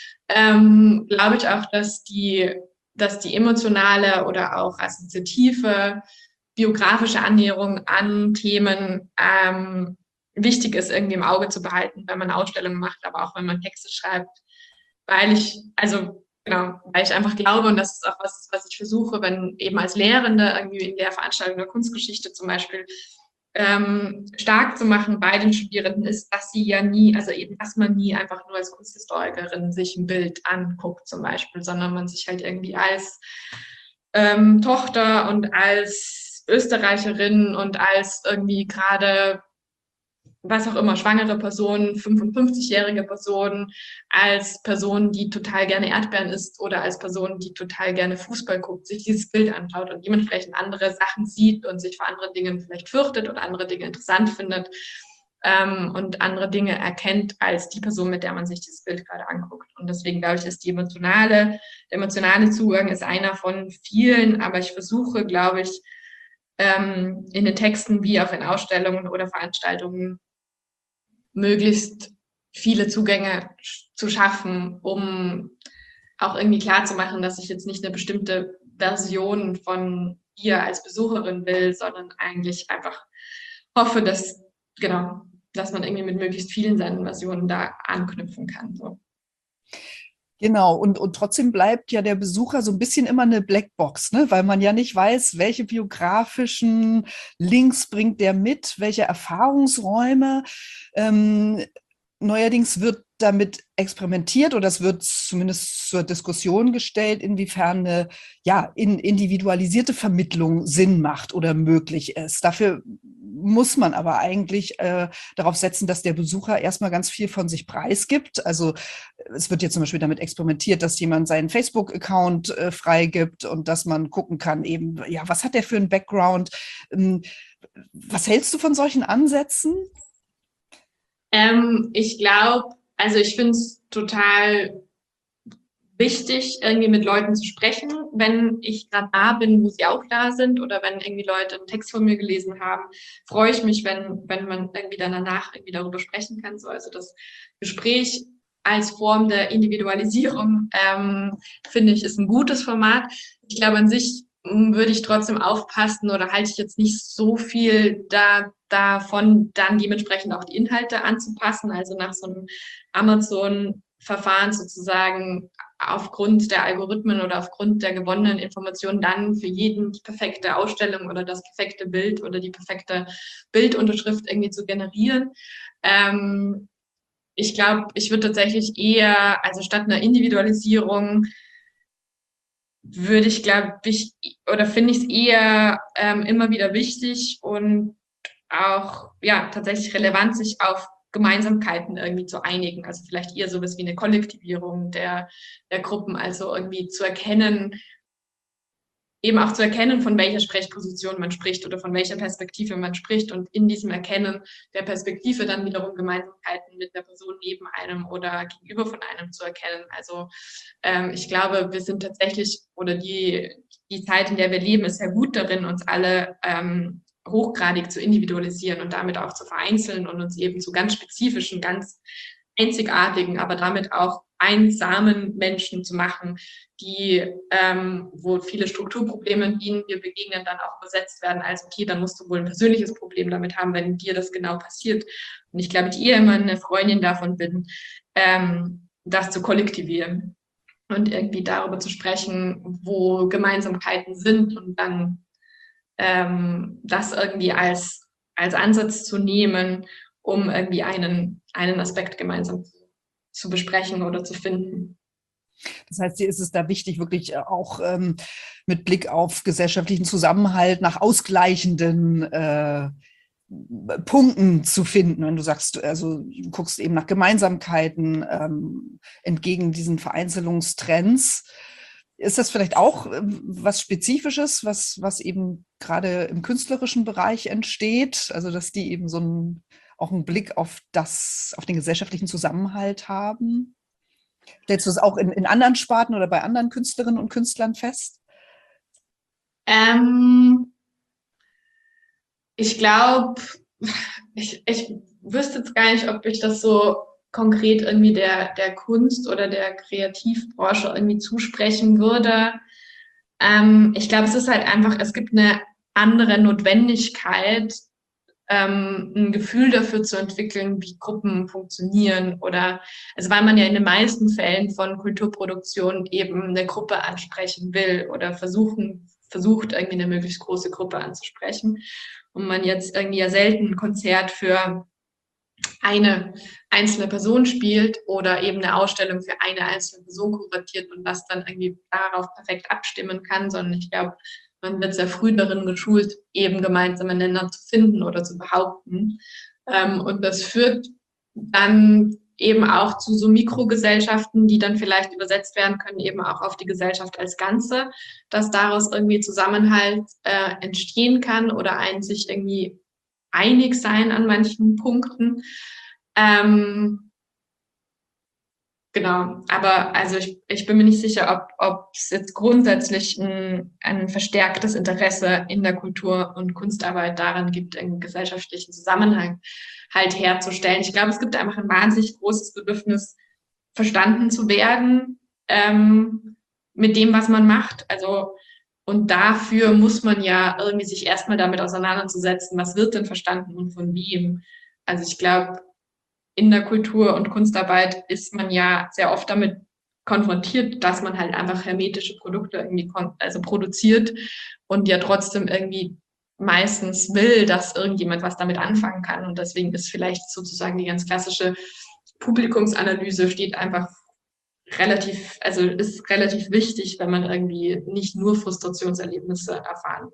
C: Glaube ich auch, dass die emotionale oder auch assoziative, biografische Annäherung an Themen wichtig ist, irgendwie im Auge zu behalten, wenn man Ausstellungen macht, aber auch wenn man Texte schreibt, weil ich einfach glaube, und das ist auch was ich versuche, wenn eben als Lehrende irgendwie in der Veranstaltung der Kunstgeschichte zum Beispiel stark zu machen bei den Studierenden ist, dass sie ja nie, also eben, dass man nie einfach nur als Kunsthistorikerin sich ein Bild anguckt zum Beispiel, sondern man sich halt irgendwie als Tochter und als Österreicherin und als irgendwie gerade was auch immer, schwangere Person, 55-jährige Person, als Person, die total gerne Erdbeeren isst oder als Person, die total gerne Fußball guckt, sich dieses Bild anschaut und dementsprechend andere Sachen sieht und sich vor anderen Dingen vielleicht fürchtet oder andere Dinge interessant findet und andere Dinge erkennt als die Person, mit der man sich dieses Bild gerade anguckt. Und deswegen glaube ich, ist der emotionale Zugang ist einer von vielen, aber ich versuche, glaube ich, in den Texten wie auch in Ausstellungen oder Veranstaltungen möglichst viele Zugänge zu schaffen, um auch irgendwie klarzumachen, dass ich jetzt nicht eine bestimmte Version von ihr als Besucherin will, sondern eigentlich einfach hoffe, dass man irgendwie mit möglichst vielen seinen Versionen da anknüpfen kann. So.
B: Genau, und trotzdem bleibt ja der Besucher so ein bisschen immer eine Blackbox, ne? Weil man ja nicht weiß, welche biografischen Links bringt der mit, welche Erfahrungsräume. Neuerdings wird damit experimentiert oder es wird zumindest zur Diskussion gestellt, inwiefern eine individualisierte Vermittlung Sinn macht oder möglich ist. Dafür muss man aber eigentlich darauf setzen, dass der Besucher erstmal ganz viel von sich preisgibt. Also es wird jetzt zum Beispiel damit experimentiert, dass jemand seinen Facebook-Account freigibt und dass man gucken kann, eben, ja, was hat der für einen Background? Was hältst du von solchen Ansätzen?
C: Ich glaube, also ich finde es total wichtig, irgendwie mit Leuten zu sprechen, wenn ich gerade da bin, wo sie auch da sind oder wenn irgendwie Leute einen Text von mir gelesen haben, freue ich mich, wenn man irgendwie dann danach irgendwie darüber sprechen kann. So, also das Gespräch als Form der Individualisierung, finde ich, ist ein gutes Format. Ich glaube, an sich würde ich trotzdem aufpassen oder halte ich jetzt nicht so viel davon, dann dementsprechend auch die Inhalte anzupassen, also nach so einem Amazon-Verfahren sozusagen aufgrund der Algorithmen oder aufgrund der gewonnenen Informationen dann für jeden die perfekte Ausstellung oder das perfekte Bild oder die perfekte Bildunterschrift irgendwie zu generieren. Ich glaube, ich würde tatsächlich eher, also statt einer Individualisierung, finde ich es eher immer wieder wichtig und auch tatsächlich relevant, sich auf Gemeinsamkeiten irgendwie zu einigen. Also vielleicht eher sowas wie eine Kollektivierung der Gruppen, also irgendwie zu erkennen, eben auch zu erkennen, von welcher Sprechposition man spricht oder von welcher Perspektive man spricht und in diesem Erkennen der Perspektive dann wiederum Gemeinsamkeiten mit der Person neben einem oder gegenüber von einem zu erkennen. Also ich glaube, wir sind tatsächlich, oder die Zeit, in der wir leben, ist sehr gut darin, uns alle hochgradig zu individualisieren und damit auch zu vereinzeln und uns eben zu ganz spezifischen, ganz einzigartigen, aber damit auch einsamen Menschen zu machen, die, wo viele Strukturprobleme, denen wir begegnen, dann auch übersetzt werden als, okay, dann musst du wohl ein persönliches Problem damit haben, wenn dir das genau passiert. Und ich glaube, ich eher immer eine Freundin davon bin, das zu kollektivieren und irgendwie darüber zu sprechen, wo Gemeinsamkeiten sind und dann das irgendwie als Ansatz zu nehmen, um irgendwie einen Aspekt gemeinsam zu besprechen oder zu finden.
B: Das heißt, dir ist es da wichtig, wirklich auch mit Blick auf gesellschaftlichen Zusammenhalt nach ausgleichenden Punkten zu finden, wenn du sagst, also du guckst eben nach Gemeinsamkeiten entgegen diesen Vereinzelungstrends. Ist das vielleicht auch was Spezifisches, was eben gerade im künstlerischen Bereich entsteht? Also dass die eben auch einen Blick auf den gesellschaftlichen Zusammenhalt haben? Stellst du es auch in anderen Sparten oder bei anderen Künstlerinnen und Künstlern fest?
C: Ich glaube, ich wüsste jetzt gar nicht, ob ich das so konkret irgendwie der Kunst oder der Kreativbranche irgendwie zusprechen würde. Ich glaube, es ist halt einfach, es gibt eine andere Notwendigkeit, ein Gefühl dafür zu entwickeln, wie Gruppen funktionieren also weil man ja in den meisten Fällen von Kulturproduktion eben eine Gruppe ansprechen will oder versucht irgendwie eine möglichst große Gruppe anzusprechen und man jetzt irgendwie ja selten ein Konzert für eine einzelne Person spielt oder eben eine Ausstellung für eine einzelne Person kuratiert und das dann irgendwie darauf perfekt abstimmen kann, sondern ich glaube, man wird sehr früh darin geschult, eben gemeinsame Nenner zu finden oder zu behaupten. Und das führt dann eben auch zu so Mikrogesellschaften, die dann vielleicht übersetzt werden können, eben auch auf die Gesellschaft als Ganze, dass daraus irgendwie Zusammenhalt entstehen kann oder sich irgendwie einig sein an manchen Punkten. Genau, aber also ich bin mir nicht sicher, ob es jetzt grundsätzlich ein verstärktes Interesse in der Kultur- und Kunstarbeit daran gibt, einen gesellschaftlichen Zusammenhang halt herzustellen. Ich glaube, es gibt einfach ein wahnsinnig großes Bedürfnis, verstanden zu werden mit dem, was man macht. Also und dafür muss man ja irgendwie sich erstmal damit auseinanderzusetzen, was wird denn verstanden und von wem. Also ich glaube, in der Kultur- und Kunstarbeit ist man ja sehr oft damit konfrontiert, dass man halt einfach hermetische Produkte irgendwie produziert und ja trotzdem irgendwie meistens will, dass irgendjemand was damit anfangen kann. Und deswegen ist vielleicht sozusagen die ganz klassische Publikumsanalyse steht einfach ist relativ wichtig, wenn man irgendwie nicht nur Frustrationserlebnisse erfahren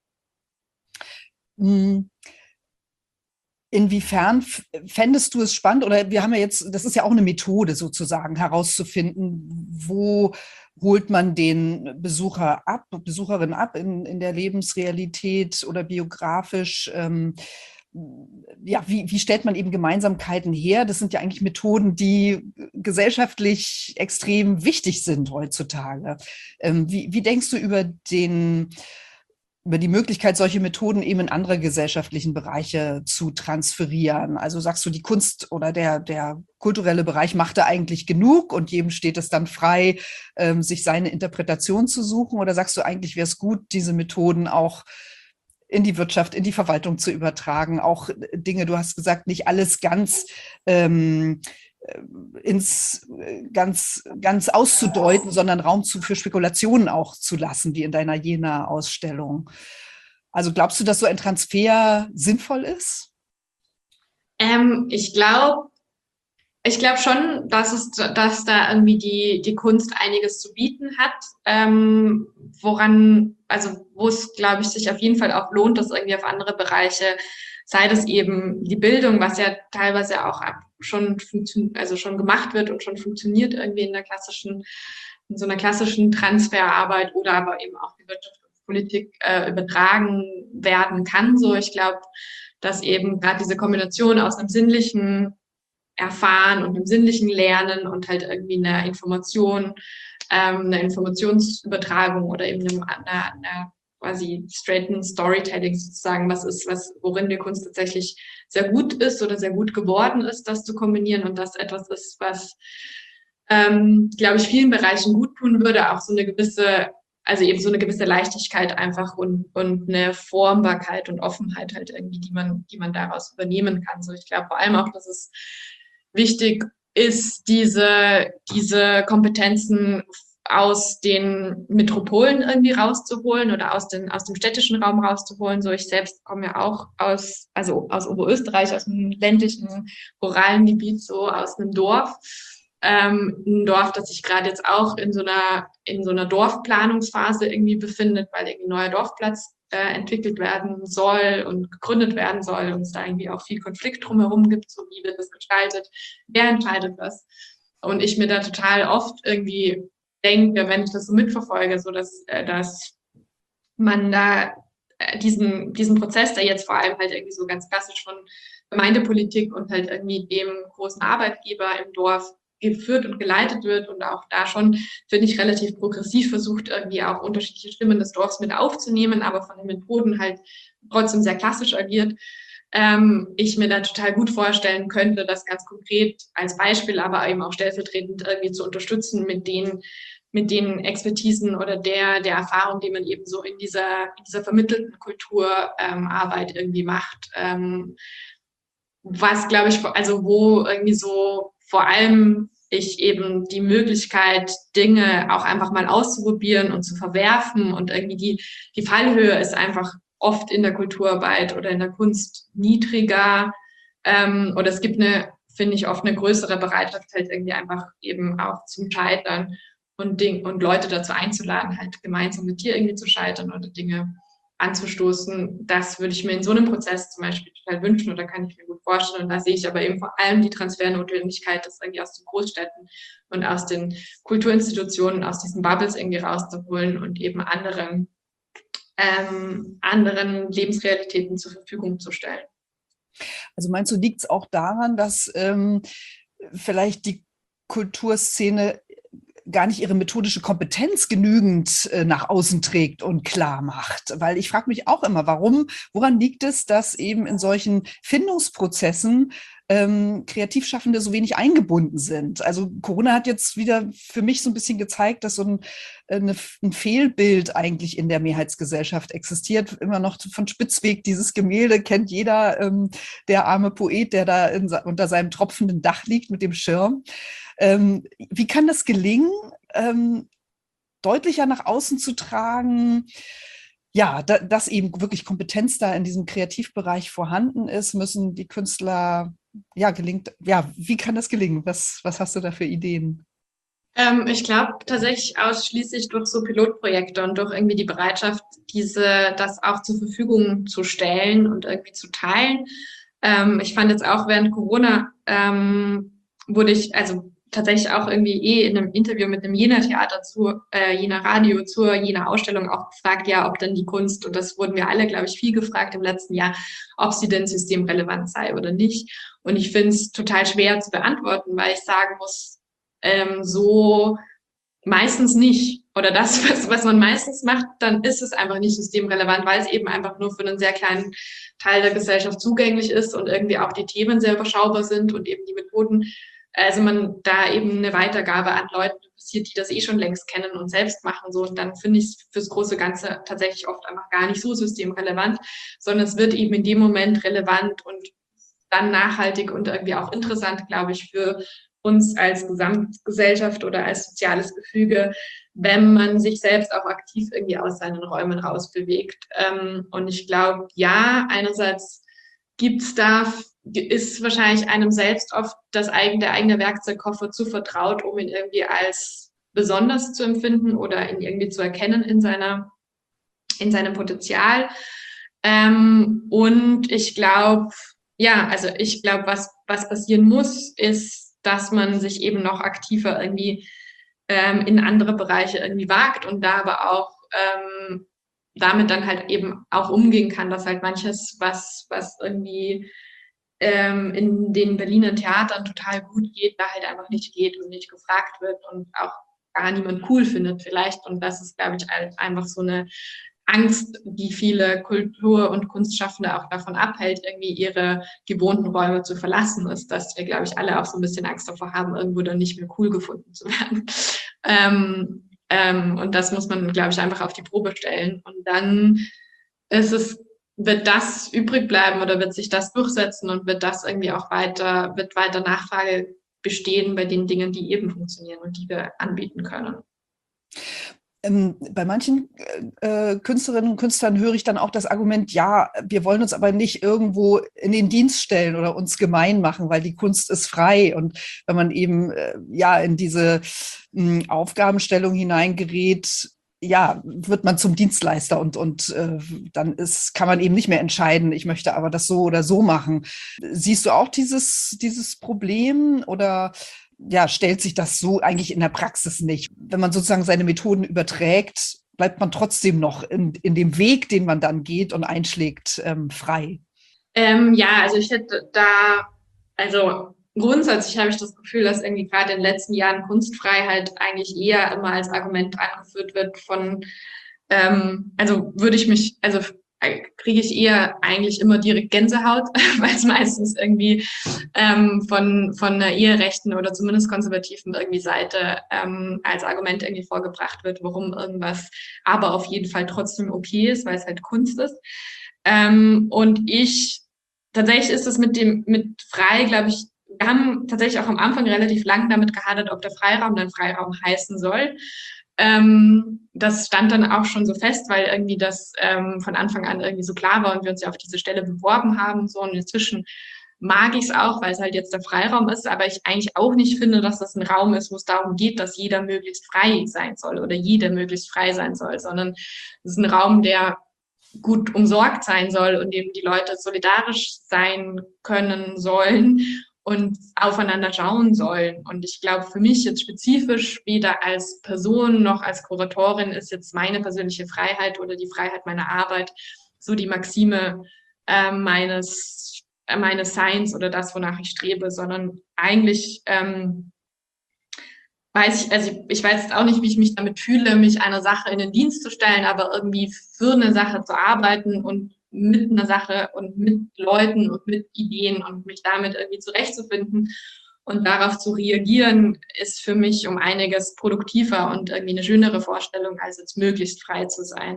C: will.
B: Inwiefern fändest du es spannend, oder wir haben ja jetzt, das ist ja auch eine Methode sozusagen, herauszufinden, wo holt man den Besucherin ab in der Lebensrealität oder biografisch, ja, wie stellt man eben Gemeinsamkeiten her? Das sind ja eigentlich Methoden, die gesellschaftlich extrem wichtig sind heutzutage. Wie denkst du über die Möglichkeit, solche Methoden eben in andere gesellschaftlichen Bereiche zu transferieren? Also sagst du, die Kunst oder der kulturelle Bereich macht da eigentlich genug und jedem steht es dann frei, sich seine Interpretation zu suchen? Oder sagst du, eigentlich wäre es gut, diese Methoden auch in die Wirtschaft, in die Verwaltung zu übertragen? Auch Dinge, du hast gesagt, nicht alles ganz ganz auszudeuten, sondern Raum für Spekulationen auch zu lassen, wie in deiner Jena-Ausstellung. Also glaubst du, dass so ein Transfer sinnvoll ist?
C: Ich glaube schon, dass da irgendwie die Kunst einiges zu bieten hat, wo es, glaube ich, sich auf jeden Fall auch lohnt, das irgendwie auf andere Bereiche, sei das eben die Bildung, was ja teilweise auch schon gemacht wird und schon funktioniert irgendwie in so einer klassischen Transferarbeit oder aber eben auch die Wirtschaft und Politik übertragen werden kann. So, ich glaube, dass eben gerade diese Kombination aus einem sinnlichen Erfahren und einem sinnlichen Lernen und halt irgendwie einer Informationsübertragung oder eben einer quasi straighten Storytelling sozusagen, worin die Kunst tatsächlich sehr gut ist oder sehr gut geworden ist, das zu kombinieren und das etwas ist, was, glaube ich, vielen Bereichen gut tun würde, auch so eine gewisse Leichtigkeit einfach und eine Formbarkeit und Offenheit halt irgendwie, die man daraus übernehmen kann. So, ich glaube vor allem auch, dass es wichtig ist, diese Kompetenzen aus den Metropolen irgendwie rauszuholen oder aus dem städtischen Raum rauszuholen. So, ich selbst komme ja auch aus Oberösterreich, aus einem ländlichen, ruralen Gebiet, so aus einem Dorf. Ein Dorf, das sich gerade jetzt auch in so einer Dorfplanungsphase irgendwie befindet, weil irgendwie ein neuer Dorfplatz entwickelt werden soll und gegründet werden soll und es da irgendwie auch viel Konflikt drumherum gibt, so wie wird das gestaltet, wer entscheidet was. Und ich mir da total oft irgendwie denke, wenn ich das so mitverfolge, so dass man da diesen Prozess, der jetzt vor allem halt irgendwie so ganz klassisch von Gemeindepolitik und halt irgendwie dem großen Arbeitgeber im Dorf geführt und geleitet wird und auch da schon, finde ich, relativ progressiv versucht, irgendwie auch unterschiedliche Stimmen des Dorfs mit aufzunehmen, aber von den Methoden halt trotzdem sehr klassisch agiert. Ich mir da total gut vorstellen könnte, das ganz konkret als Beispiel, aber eben auch stellvertretend irgendwie zu unterstützen mit den Expertisen oder der Erfahrung, die man eben so in dieser vermittelten Kulturarbeit irgendwie macht. Was, glaube ich, also wo irgendwie so vor allem ich eben die Möglichkeit, Dinge auch einfach mal auszuprobieren und zu verwerfen und irgendwie die Fallhöhe ist einfach oft in der Kulturarbeit oder in der Kunst niedriger oder es gibt finde ich, oft eine größere Bereitschaft halt irgendwie einfach eben auch zum Scheitern und Leute dazu einzuladen, halt gemeinsam mit dir irgendwie zu scheitern oder Dinge anzustoßen. Das würde ich mir in so einem Prozess zum Beispiel total wünschen oder kann ich mir gut vorstellen. Und da sehe ich aber eben vor allem die Transfernotwendigkeit, das irgendwie aus den Großstädten und aus den Kulturinstitutionen, aus diesen Bubbles irgendwie rauszuholen und eben anderen Lebensrealitäten zur Verfügung zu stellen.
B: Also meinst du, liegt es auch daran, dass vielleicht die Kulturszene gar nicht ihre methodische Kompetenz genügend nach außen trägt und klar macht? Weil ich frage mich auch immer, woran liegt es, dass eben in solchen Findungsprozessen Kreativschaffende so wenig eingebunden sind? Also Corona hat jetzt wieder für mich so ein bisschen gezeigt, dass so ein Fehlbild eigentlich in der Mehrheitsgesellschaft existiert. Immer noch von Spitzweg, dieses Gemälde kennt jeder, der arme Poet, der da unter seinem tropfenden Dach liegt mit dem Schirm. Wie kann das gelingen, deutlicher nach außen zu tragen, ja, dass eben wirklich Kompetenz da in diesem Kreativbereich vorhanden ist, müssen die Künstler, wie kann das gelingen? Was hast du da für Ideen?
C: Ich glaube tatsächlich ausschließlich durch so Pilotprojekte und durch irgendwie die Bereitschaft, das auch zur Verfügung zu stellen und irgendwie zu teilen. Ich fand jetzt auch während Corona wurde ich tatsächlich auch irgendwie in einem Interview mit einem Jena-Theater Jena Radio zur Jena Ausstellung auch gefragt, ja, ob denn die Kunst, und das wurden wir alle, glaube ich, viel gefragt im letzten Jahr, ob sie denn systemrelevant sei oder nicht. Und ich finde es total schwer zu beantworten, weil ich sagen muss, so meistens nicht. Oder das, was man meistens macht, dann ist es einfach nicht systemrelevant, weil es eben einfach nur für einen sehr kleinen Teil der Gesellschaft zugänglich ist und irgendwie auch die Themen sehr überschaubar sind und eben die Methoden, also man da eben eine Weitergabe an Leute passiert, die das schon längst kennen und selbst machen. So. Und dann finde ich es fürs große Ganze tatsächlich oft einfach gar nicht so systemrelevant, sondern es wird eben in dem Moment relevant und dann nachhaltig und irgendwie auch interessant, glaube ich, für uns als Gesamtgesellschaft oder als soziales Gefüge, wenn man sich selbst auch aktiv irgendwie aus seinen Räumen rausbewegt. Und ich glaube, ja, einerseits ist wahrscheinlich einem selbst oft der eigene Werkzeugkoffer zu vertraut, um ihn irgendwie als besonders zu empfinden oder ihn irgendwie zu erkennen in seinem Potenzial. Und ich glaube, was passieren muss, ist, dass man sich eben noch aktiver irgendwie in andere Bereiche irgendwie wagt und da aber auch damit dann halt eben auch umgehen kann, dass halt manches, was irgendwie in den Berliner Theatern total gut geht, da halt einfach nicht geht und nicht gefragt wird und auch gar niemand cool findet vielleicht. Und das ist, glaube ich, einfach so eine Angst, die viele Kultur- und Kunstschaffende auch davon abhält, irgendwie ihre gewohnten Räume zu verlassen, ist, dass wir, glaube ich, alle auch so ein bisschen Angst davor haben, irgendwo dann nicht mehr cool gefunden zu werden. Und das muss man, glaube ich, einfach auf die Probe stellen. Und dann wird das übrig bleiben oder wird sich das durchsetzen und wird das irgendwie auch wird weiter Nachfrage bestehen bei den Dingen, die eben funktionieren und die wir anbieten können.
B: Bei manchen Künstlerinnen und Künstlern höre ich dann auch das Argument, ja, wir wollen uns aber nicht irgendwo in den Dienst stellen oder uns gemein machen, weil die Kunst ist frei. Und wenn man eben in diese Aufgabenstellung hineingerät, ja, wird man zum Dienstleister und dann kann man eben nicht mehr entscheiden, ich möchte aber das so oder so machen. Siehst du auch dieses Problem oder ja, stellt sich das so eigentlich in der Praxis nicht? Wenn man sozusagen seine Methoden überträgt, bleibt man trotzdem noch in dem Weg, den man dann geht und einschlägt, frei.
C: Also ich hätte grundsätzlich habe ich das Gefühl, dass irgendwie gerade in den letzten Jahren Kunstfreiheit eigentlich eher immer als Argument angeführt wird kriege ich eher eigentlich immer direkt Gänsehaut, weil es meistens irgendwie von einer eherechten oder zumindest konservativen irgendwie Seite als Argument irgendwie vorgebracht wird, warum irgendwas aber auf jeden Fall trotzdem okay ist, weil es halt Kunst ist. Tatsächlich ist es mit frei, glaube ich, wir haben tatsächlich auch am Anfang relativ lang damit gehadert, ob der Freiraum dann Freiraum heißen soll. Das stand dann auch schon so fest, weil irgendwie das von Anfang an irgendwie so klar war und wir uns ja auf diese Stelle beworben haben. So, und inzwischen mag ich es auch, weil es halt jetzt der Freiraum ist, aber ich eigentlich auch nicht finde, dass das ein Raum ist, wo es darum geht, dass jeder möglichst frei sein soll oder jede möglichst frei sein soll, sondern es ist ein Raum, der gut umsorgt sein soll und dem die Leute solidarisch sein können sollen und aufeinander schauen sollen. Und ich glaube, für mich jetzt spezifisch, weder als Person noch als Kuratorin, ist jetzt meine persönliche Freiheit oder die Freiheit meiner Arbeit so die Maxime meines Seins oder das, wonach ich strebe, sondern eigentlich ich weiß jetzt auch nicht, wie ich mich damit fühle, mich einer Sache in den Dienst zu stellen, aber irgendwie für eine Sache zu arbeiten und mit einer Sache und mit Leuten und mit Ideen und mich damit irgendwie zurechtzufinden und darauf zu reagieren, ist für mich um einiges produktiver und irgendwie eine schönere Vorstellung, als jetzt möglichst frei zu sein.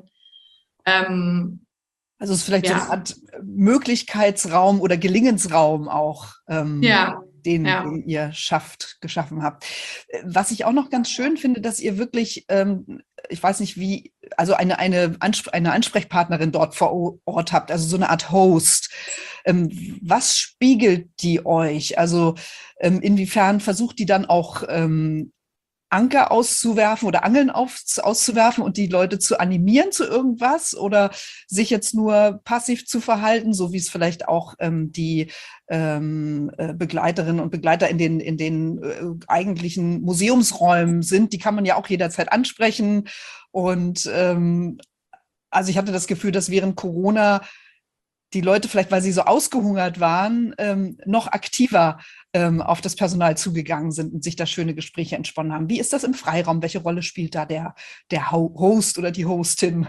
B: Also es ist vielleicht so eine Art Möglichkeitsraum oder Gelingensraum auch, den ihr geschaffen habt. Was ich auch noch ganz schön finde, dass ihr wirklich, ich weiß nicht wie, also eine Ansprechpartnerin dort vor Ort habt, also so eine Art Host. Was spiegelt die euch? Also inwiefern versucht die dann auch Anker auszuwerfen oder Angeln auszuwerfen und die Leute zu animieren zu irgendwas oder sich jetzt nur passiv zu verhalten, so wie es vielleicht auch die Begleiterinnen und Begleiter in den eigentlichen Museumsräumen sind. Die kann man ja auch jederzeit ansprechen. Und also ich hatte das Gefühl, dass während Corona die Leute vielleicht, weil sie so ausgehungert waren, noch aktiver auf das Personal zugegangen sind und sich da schöne Gespräche entsponnen haben. Wie ist das im Freiraum? Welche Rolle spielt da der Host oder die Hostin?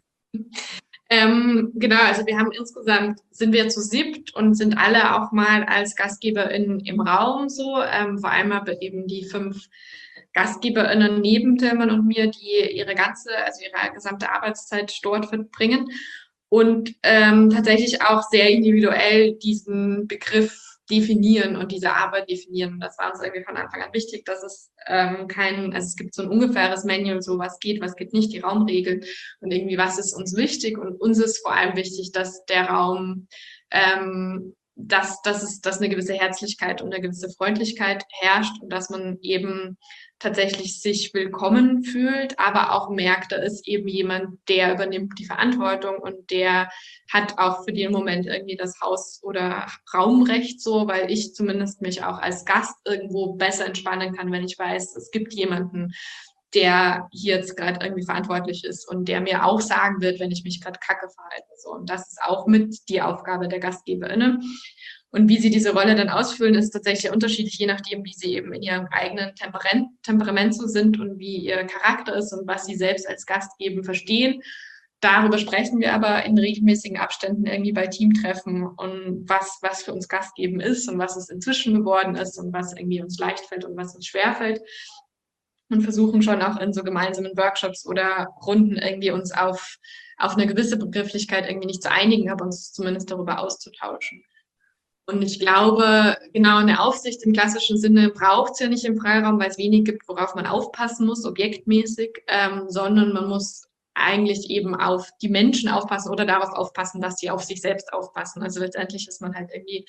C: Genau, also wir haben sind wir zu 7 und sind alle auch mal als GastgeberInnen im Raum so, vor allem aber eben die 5 GastgeberInnen neben Tilman und mir, die ihre gesamte Arbeitszeit dort verbringen und tatsächlich auch sehr individuell diesen Begriff definieren und diese Arbeit definieren. Das war uns irgendwie von Anfang an wichtig, dass es es gibt so ein ungefähres Manual, so was geht nicht, die Raumregeln und irgendwie was ist uns wichtig und uns ist vor allem wichtig, dass der Raum, dass eine gewisse Herzlichkeit und eine gewisse Freundlichkeit herrscht und dass man eben tatsächlich sich willkommen fühlt, aber auch merkt, da ist eben jemand, der übernimmt die Verantwortung und der hat auch für den Moment irgendwie das Haus- oder Raumrecht so, weil ich zumindest mich auch als Gast irgendwo besser entspannen kann, wenn ich weiß, es gibt jemanden, der hier jetzt gerade irgendwie verantwortlich ist und der mir auch sagen wird, wenn ich mich gerade kacke verhalte. So. Und das ist auch mit die Aufgabe der GastgeberInnen. Und wie sie diese Rolle dann ausfüllen, ist tatsächlich unterschiedlich, je nachdem, wie sie eben in ihrem eigenen Temperament so sind und wie ihr Charakter ist und was sie selbst als Gast eben verstehen. darüber sprechen wir aber in regelmäßigen Abständen irgendwie bei Teamtreffen und was für uns Gastgeben ist und was es inzwischen geworden ist und was irgendwie uns leicht fällt und was uns schwerfällt. Und versuchen schon auch in so gemeinsamen Workshops oder Runden irgendwie uns auf eine gewisse Begrifflichkeit irgendwie nicht zu einigen, aber uns zumindest darüber auszutauschen. Und ich glaube, genau eine Aufsicht im klassischen Sinne braucht es ja nicht im Freiraum, weil es wenig gibt, worauf man aufpassen muss, objektmäßig, sondern man muss eigentlich eben auf die Menschen aufpassen oder darauf aufpassen, dass sie auf sich selbst aufpassen. Also letztendlich ist man halt irgendwie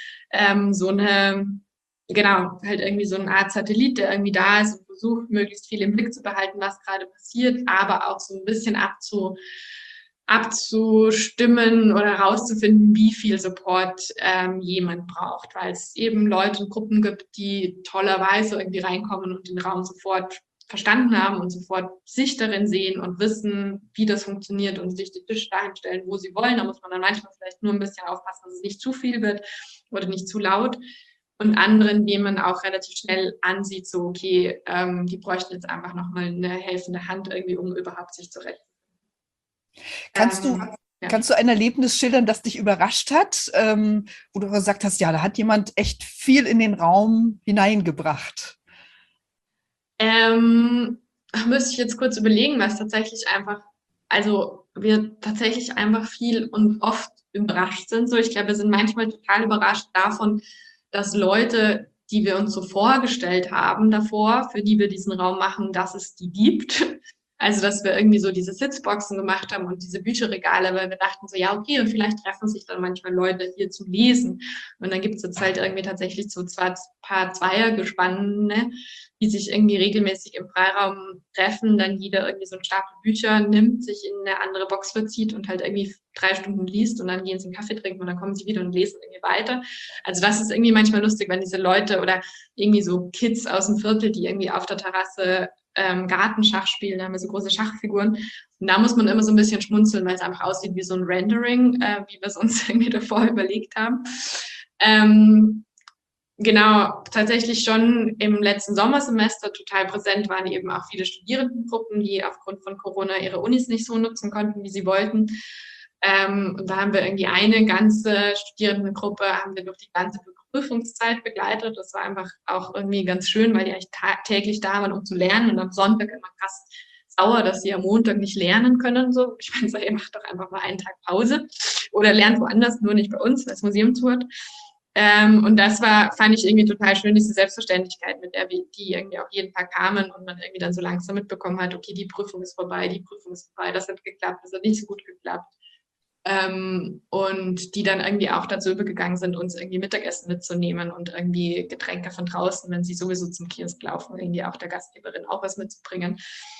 C: halt irgendwie so eine Art Satellit, der irgendwie da ist und versucht, möglichst viel im Blick zu behalten, was gerade passiert, aber auch so ein bisschen abzustimmen oder herauszufinden, wie viel Support jemand braucht, weil es eben Leute und Gruppen gibt, die tollerweise irgendwie reinkommen und den Raum sofort verstanden haben und sofort sich darin sehen und wissen, wie das funktioniert und sich die Tische dahin stellen, wo sie wollen. Da muss man dann manchmal vielleicht nur ein bisschen aufpassen, dass es nicht zu viel wird oder nicht zu laut. Und anderen, denen man auch relativ schnell ansieht, so okay, die bräuchten jetzt einfach nochmal eine helfende Hand irgendwie, um überhaupt sich zurechtzufinden.
B: Kannst du ein Erlebnis schildern, das dich überrascht hat, wo du gesagt hast, ja, da hat jemand echt viel in den Raum hineingebracht?
C: Müsste ich jetzt kurz überlegen, was tatsächlich wir tatsächlich einfach viel und oft überrascht sind. So, ich glaube, wir sind manchmal total überrascht davon, dass Leute, die wir uns so vorgestellt haben davor, für die wir diesen Raum machen, dass es die gibt. Also, dass wir irgendwie so diese Sitzboxen gemacht haben und diese Bücherregale, weil wir dachten so, ja, okay, und vielleicht treffen sich dann manchmal Leute hier zum Lesen. Und dann gibt es jetzt halt irgendwie tatsächlich so ein paar Zweiergespanne, die sich irgendwie regelmäßig im Freiraum treffen, dann jeder irgendwie so einen Stapel Bücher nimmt, sich in eine andere Box verzieht und halt irgendwie 3 Stunden liest und dann gehen sie einen Kaffee trinken und dann kommen sie wieder und lesen irgendwie weiter. Also das ist irgendwie manchmal lustig, wenn diese Leute oder irgendwie so Kids aus dem Viertel, die irgendwie auf der Terrasse Gartenschach spielen, da haben wir so große Schachfiguren. Und da muss man immer so ein bisschen schmunzeln, weil es einfach aussieht wie so ein Rendering, wie wir es uns irgendwie davor überlegt haben. Genau, tatsächlich schon im letzten Sommersemester total präsent waren eben auch viele Studierendengruppen, die aufgrund von Corona ihre Unis nicht so nutzen konnten, wie sie wollten. Und da haben wir irgendwie eine ganze Studierendengruppe, haben wir durch die ganze Prüfungszeit begleitet. Das war einfach auch irgendwie ganz schön, weil die eigentlich täglich da waren, um zu lernen und am Sonntag immer krass sauer, dass sie am Montag nicht lernen können. So, ich meine, so, ihr macht doch einfach mal einen Tag Pause oder lernt woanders, nur nicht bei uns, weil das Museum zu hat. Und das fand ich irgendwie total schön, diese Selbstverständlichkeit, mit der die irgendwie auch jeden Tag kamen und man irgendwie dann so langsam mitbekommen hat, okay, die Prüfung ist vorbei, das hat geklappt, das hat nicht so gut geklappt. Und die dann irgendwie auch dazu übergegangen sind, uns irgendwie Mittagessen mitzunehmen und irgendwie Getränke von draußen, wenn sie sowieso zum Kiosk laufen, irgendwie auch der Gastgeberin auch was mitzubringen.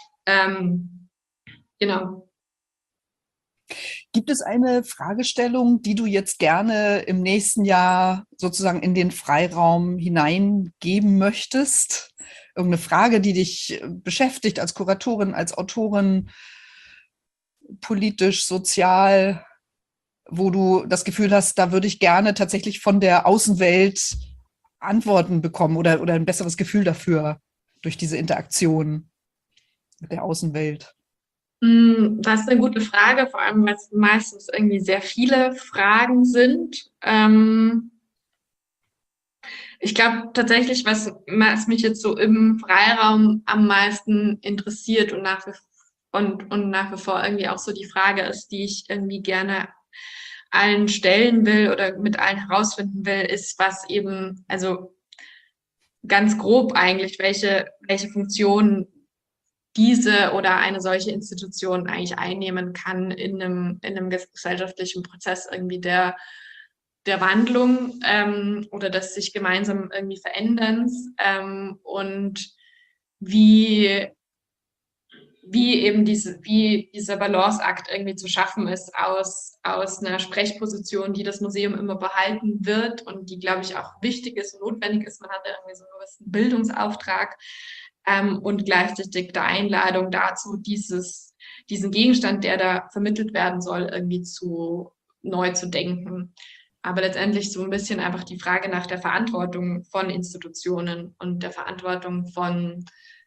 C: Genau.
B: Gibt es eine Fragestellung, die du jetzt gerne im nächsten Jahr sozusagen in den Freiraum hineingeben möchtest? Irgendeine Frage, die dich beschäftigt als Kuratorin, als Autorin, politisch, sozial, wo du das Gefühl hast, da würde ich gerne tatsächlich von der Außenwelt Antworten bekommen oder ein besseres Gefühl dafür durch diese Interaktion mit der Außenwelt?
C: Das ist eine gute Frage, vor allem, weil es meistens irgendwie sehr viele Fragen sind. Ich glaube tatsächlich, was mich jetzt so im Freiraum am meisten interessiert und nach wie vor irgendwie auch so die Frage ist, die ich irgendwie gerne allen stellen will oder mit allen herausfinden will, ist, was eben, also ganz grob eigentlich, welche Funktionen diese oder eine solche Institution eigentlich einnehmen kann in einem gesellschaftlichen Prozess irgendwie der Wandlung oder des sich gemeinsam irgendwie Veränderns und wie dieser Balanceakt irgendwie zu schaffen ist aus einer Sprechposition, die das Museum immer behalten wird und die, glaube ich, auch wichtig ist und notwendig ist. Man hat irgendwie so einen gewissen Bildungsauftrag und gleichzeitig der Einladung dazu, diesen Gegenstand, der da vermittelt werden soll, irgendwie neu zu denken. Aber letztendlich so ein bisschen einfach die Frage nach der Verantwortung von Institutionen und der Verantwortung von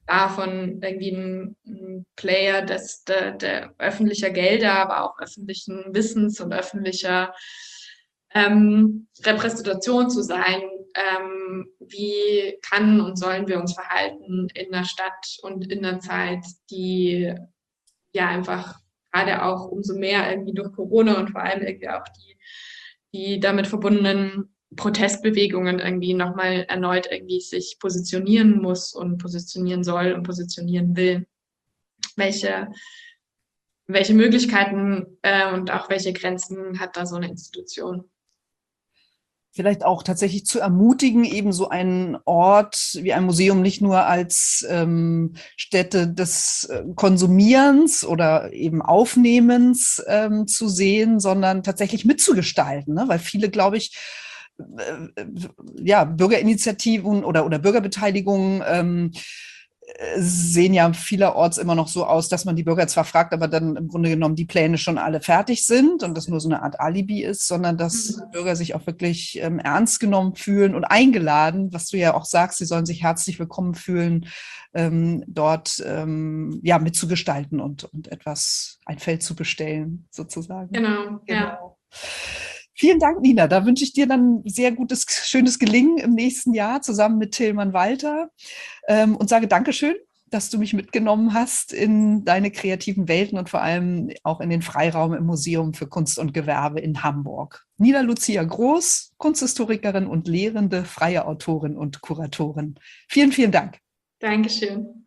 C: davon irgendwie ein Player der öffentlicher Gelder, aber auch öffentlichen Wissens und öffentlicher Repräsentation zu sein. Wie kann und sollen wir uns verhalten in einer Stadt und in einer Zeit, die ja einfach gerade auch umso mehr irgendwie durch Corona und vor allem irgendwie auch die damit verbundenen Protestbewegungen irgendwie nochmal erneut irgendwie sich positionieren muss und positionieren soll und positionieren will. Welche Möglichkeiten und auch welche Grenzen hat da so eine Institution?
B: Vielleicht auch tatsächlich zu ermutigen, eben so einen Ort wie ein Museum nicht nur als Stätte des Konsumierens oder eben Aufnehmens zu sehen, sondern tatsächlich mitzugestalten, ne? Weil viele, glaube ich, ja, Bürgerinitiativen oder Bürgerbeteiligungen sehen ja vielerorts immer noch so aus, dass man die Bürger zwar fragt, aber dann im Grunde genommen die Pläne schon alle fertig sind und das nur so eine Art Alibi ist, sondern dass Bürger sich auch wirklich ernst genommen fühlen und eingeladen, was du ja auch sagst, sie sollen sich herzlich willkommen fühlen, dort ja, mitzugestalten und ein Feld zu bestellen, sozusagen.
C: Genau. Ja.
B: Vielen Dank, Nina. Da wünsche ich dir dann sehr gutes, schönes Gelingen im nächsten Jahr zusammen mit Tillmann Walter und sage Dankeschön, dass du mich mitgenommen hast in deine kreativen Welten und vor allem auch in den Freiraum im Museum für Kunst und Gewerbe in Hamburg. Nina Lucia Groß, Kunsthistorikerin und lehrende freie Autorin und Kuratorin. Vielen, vielen Dank.
C: Dankeschön.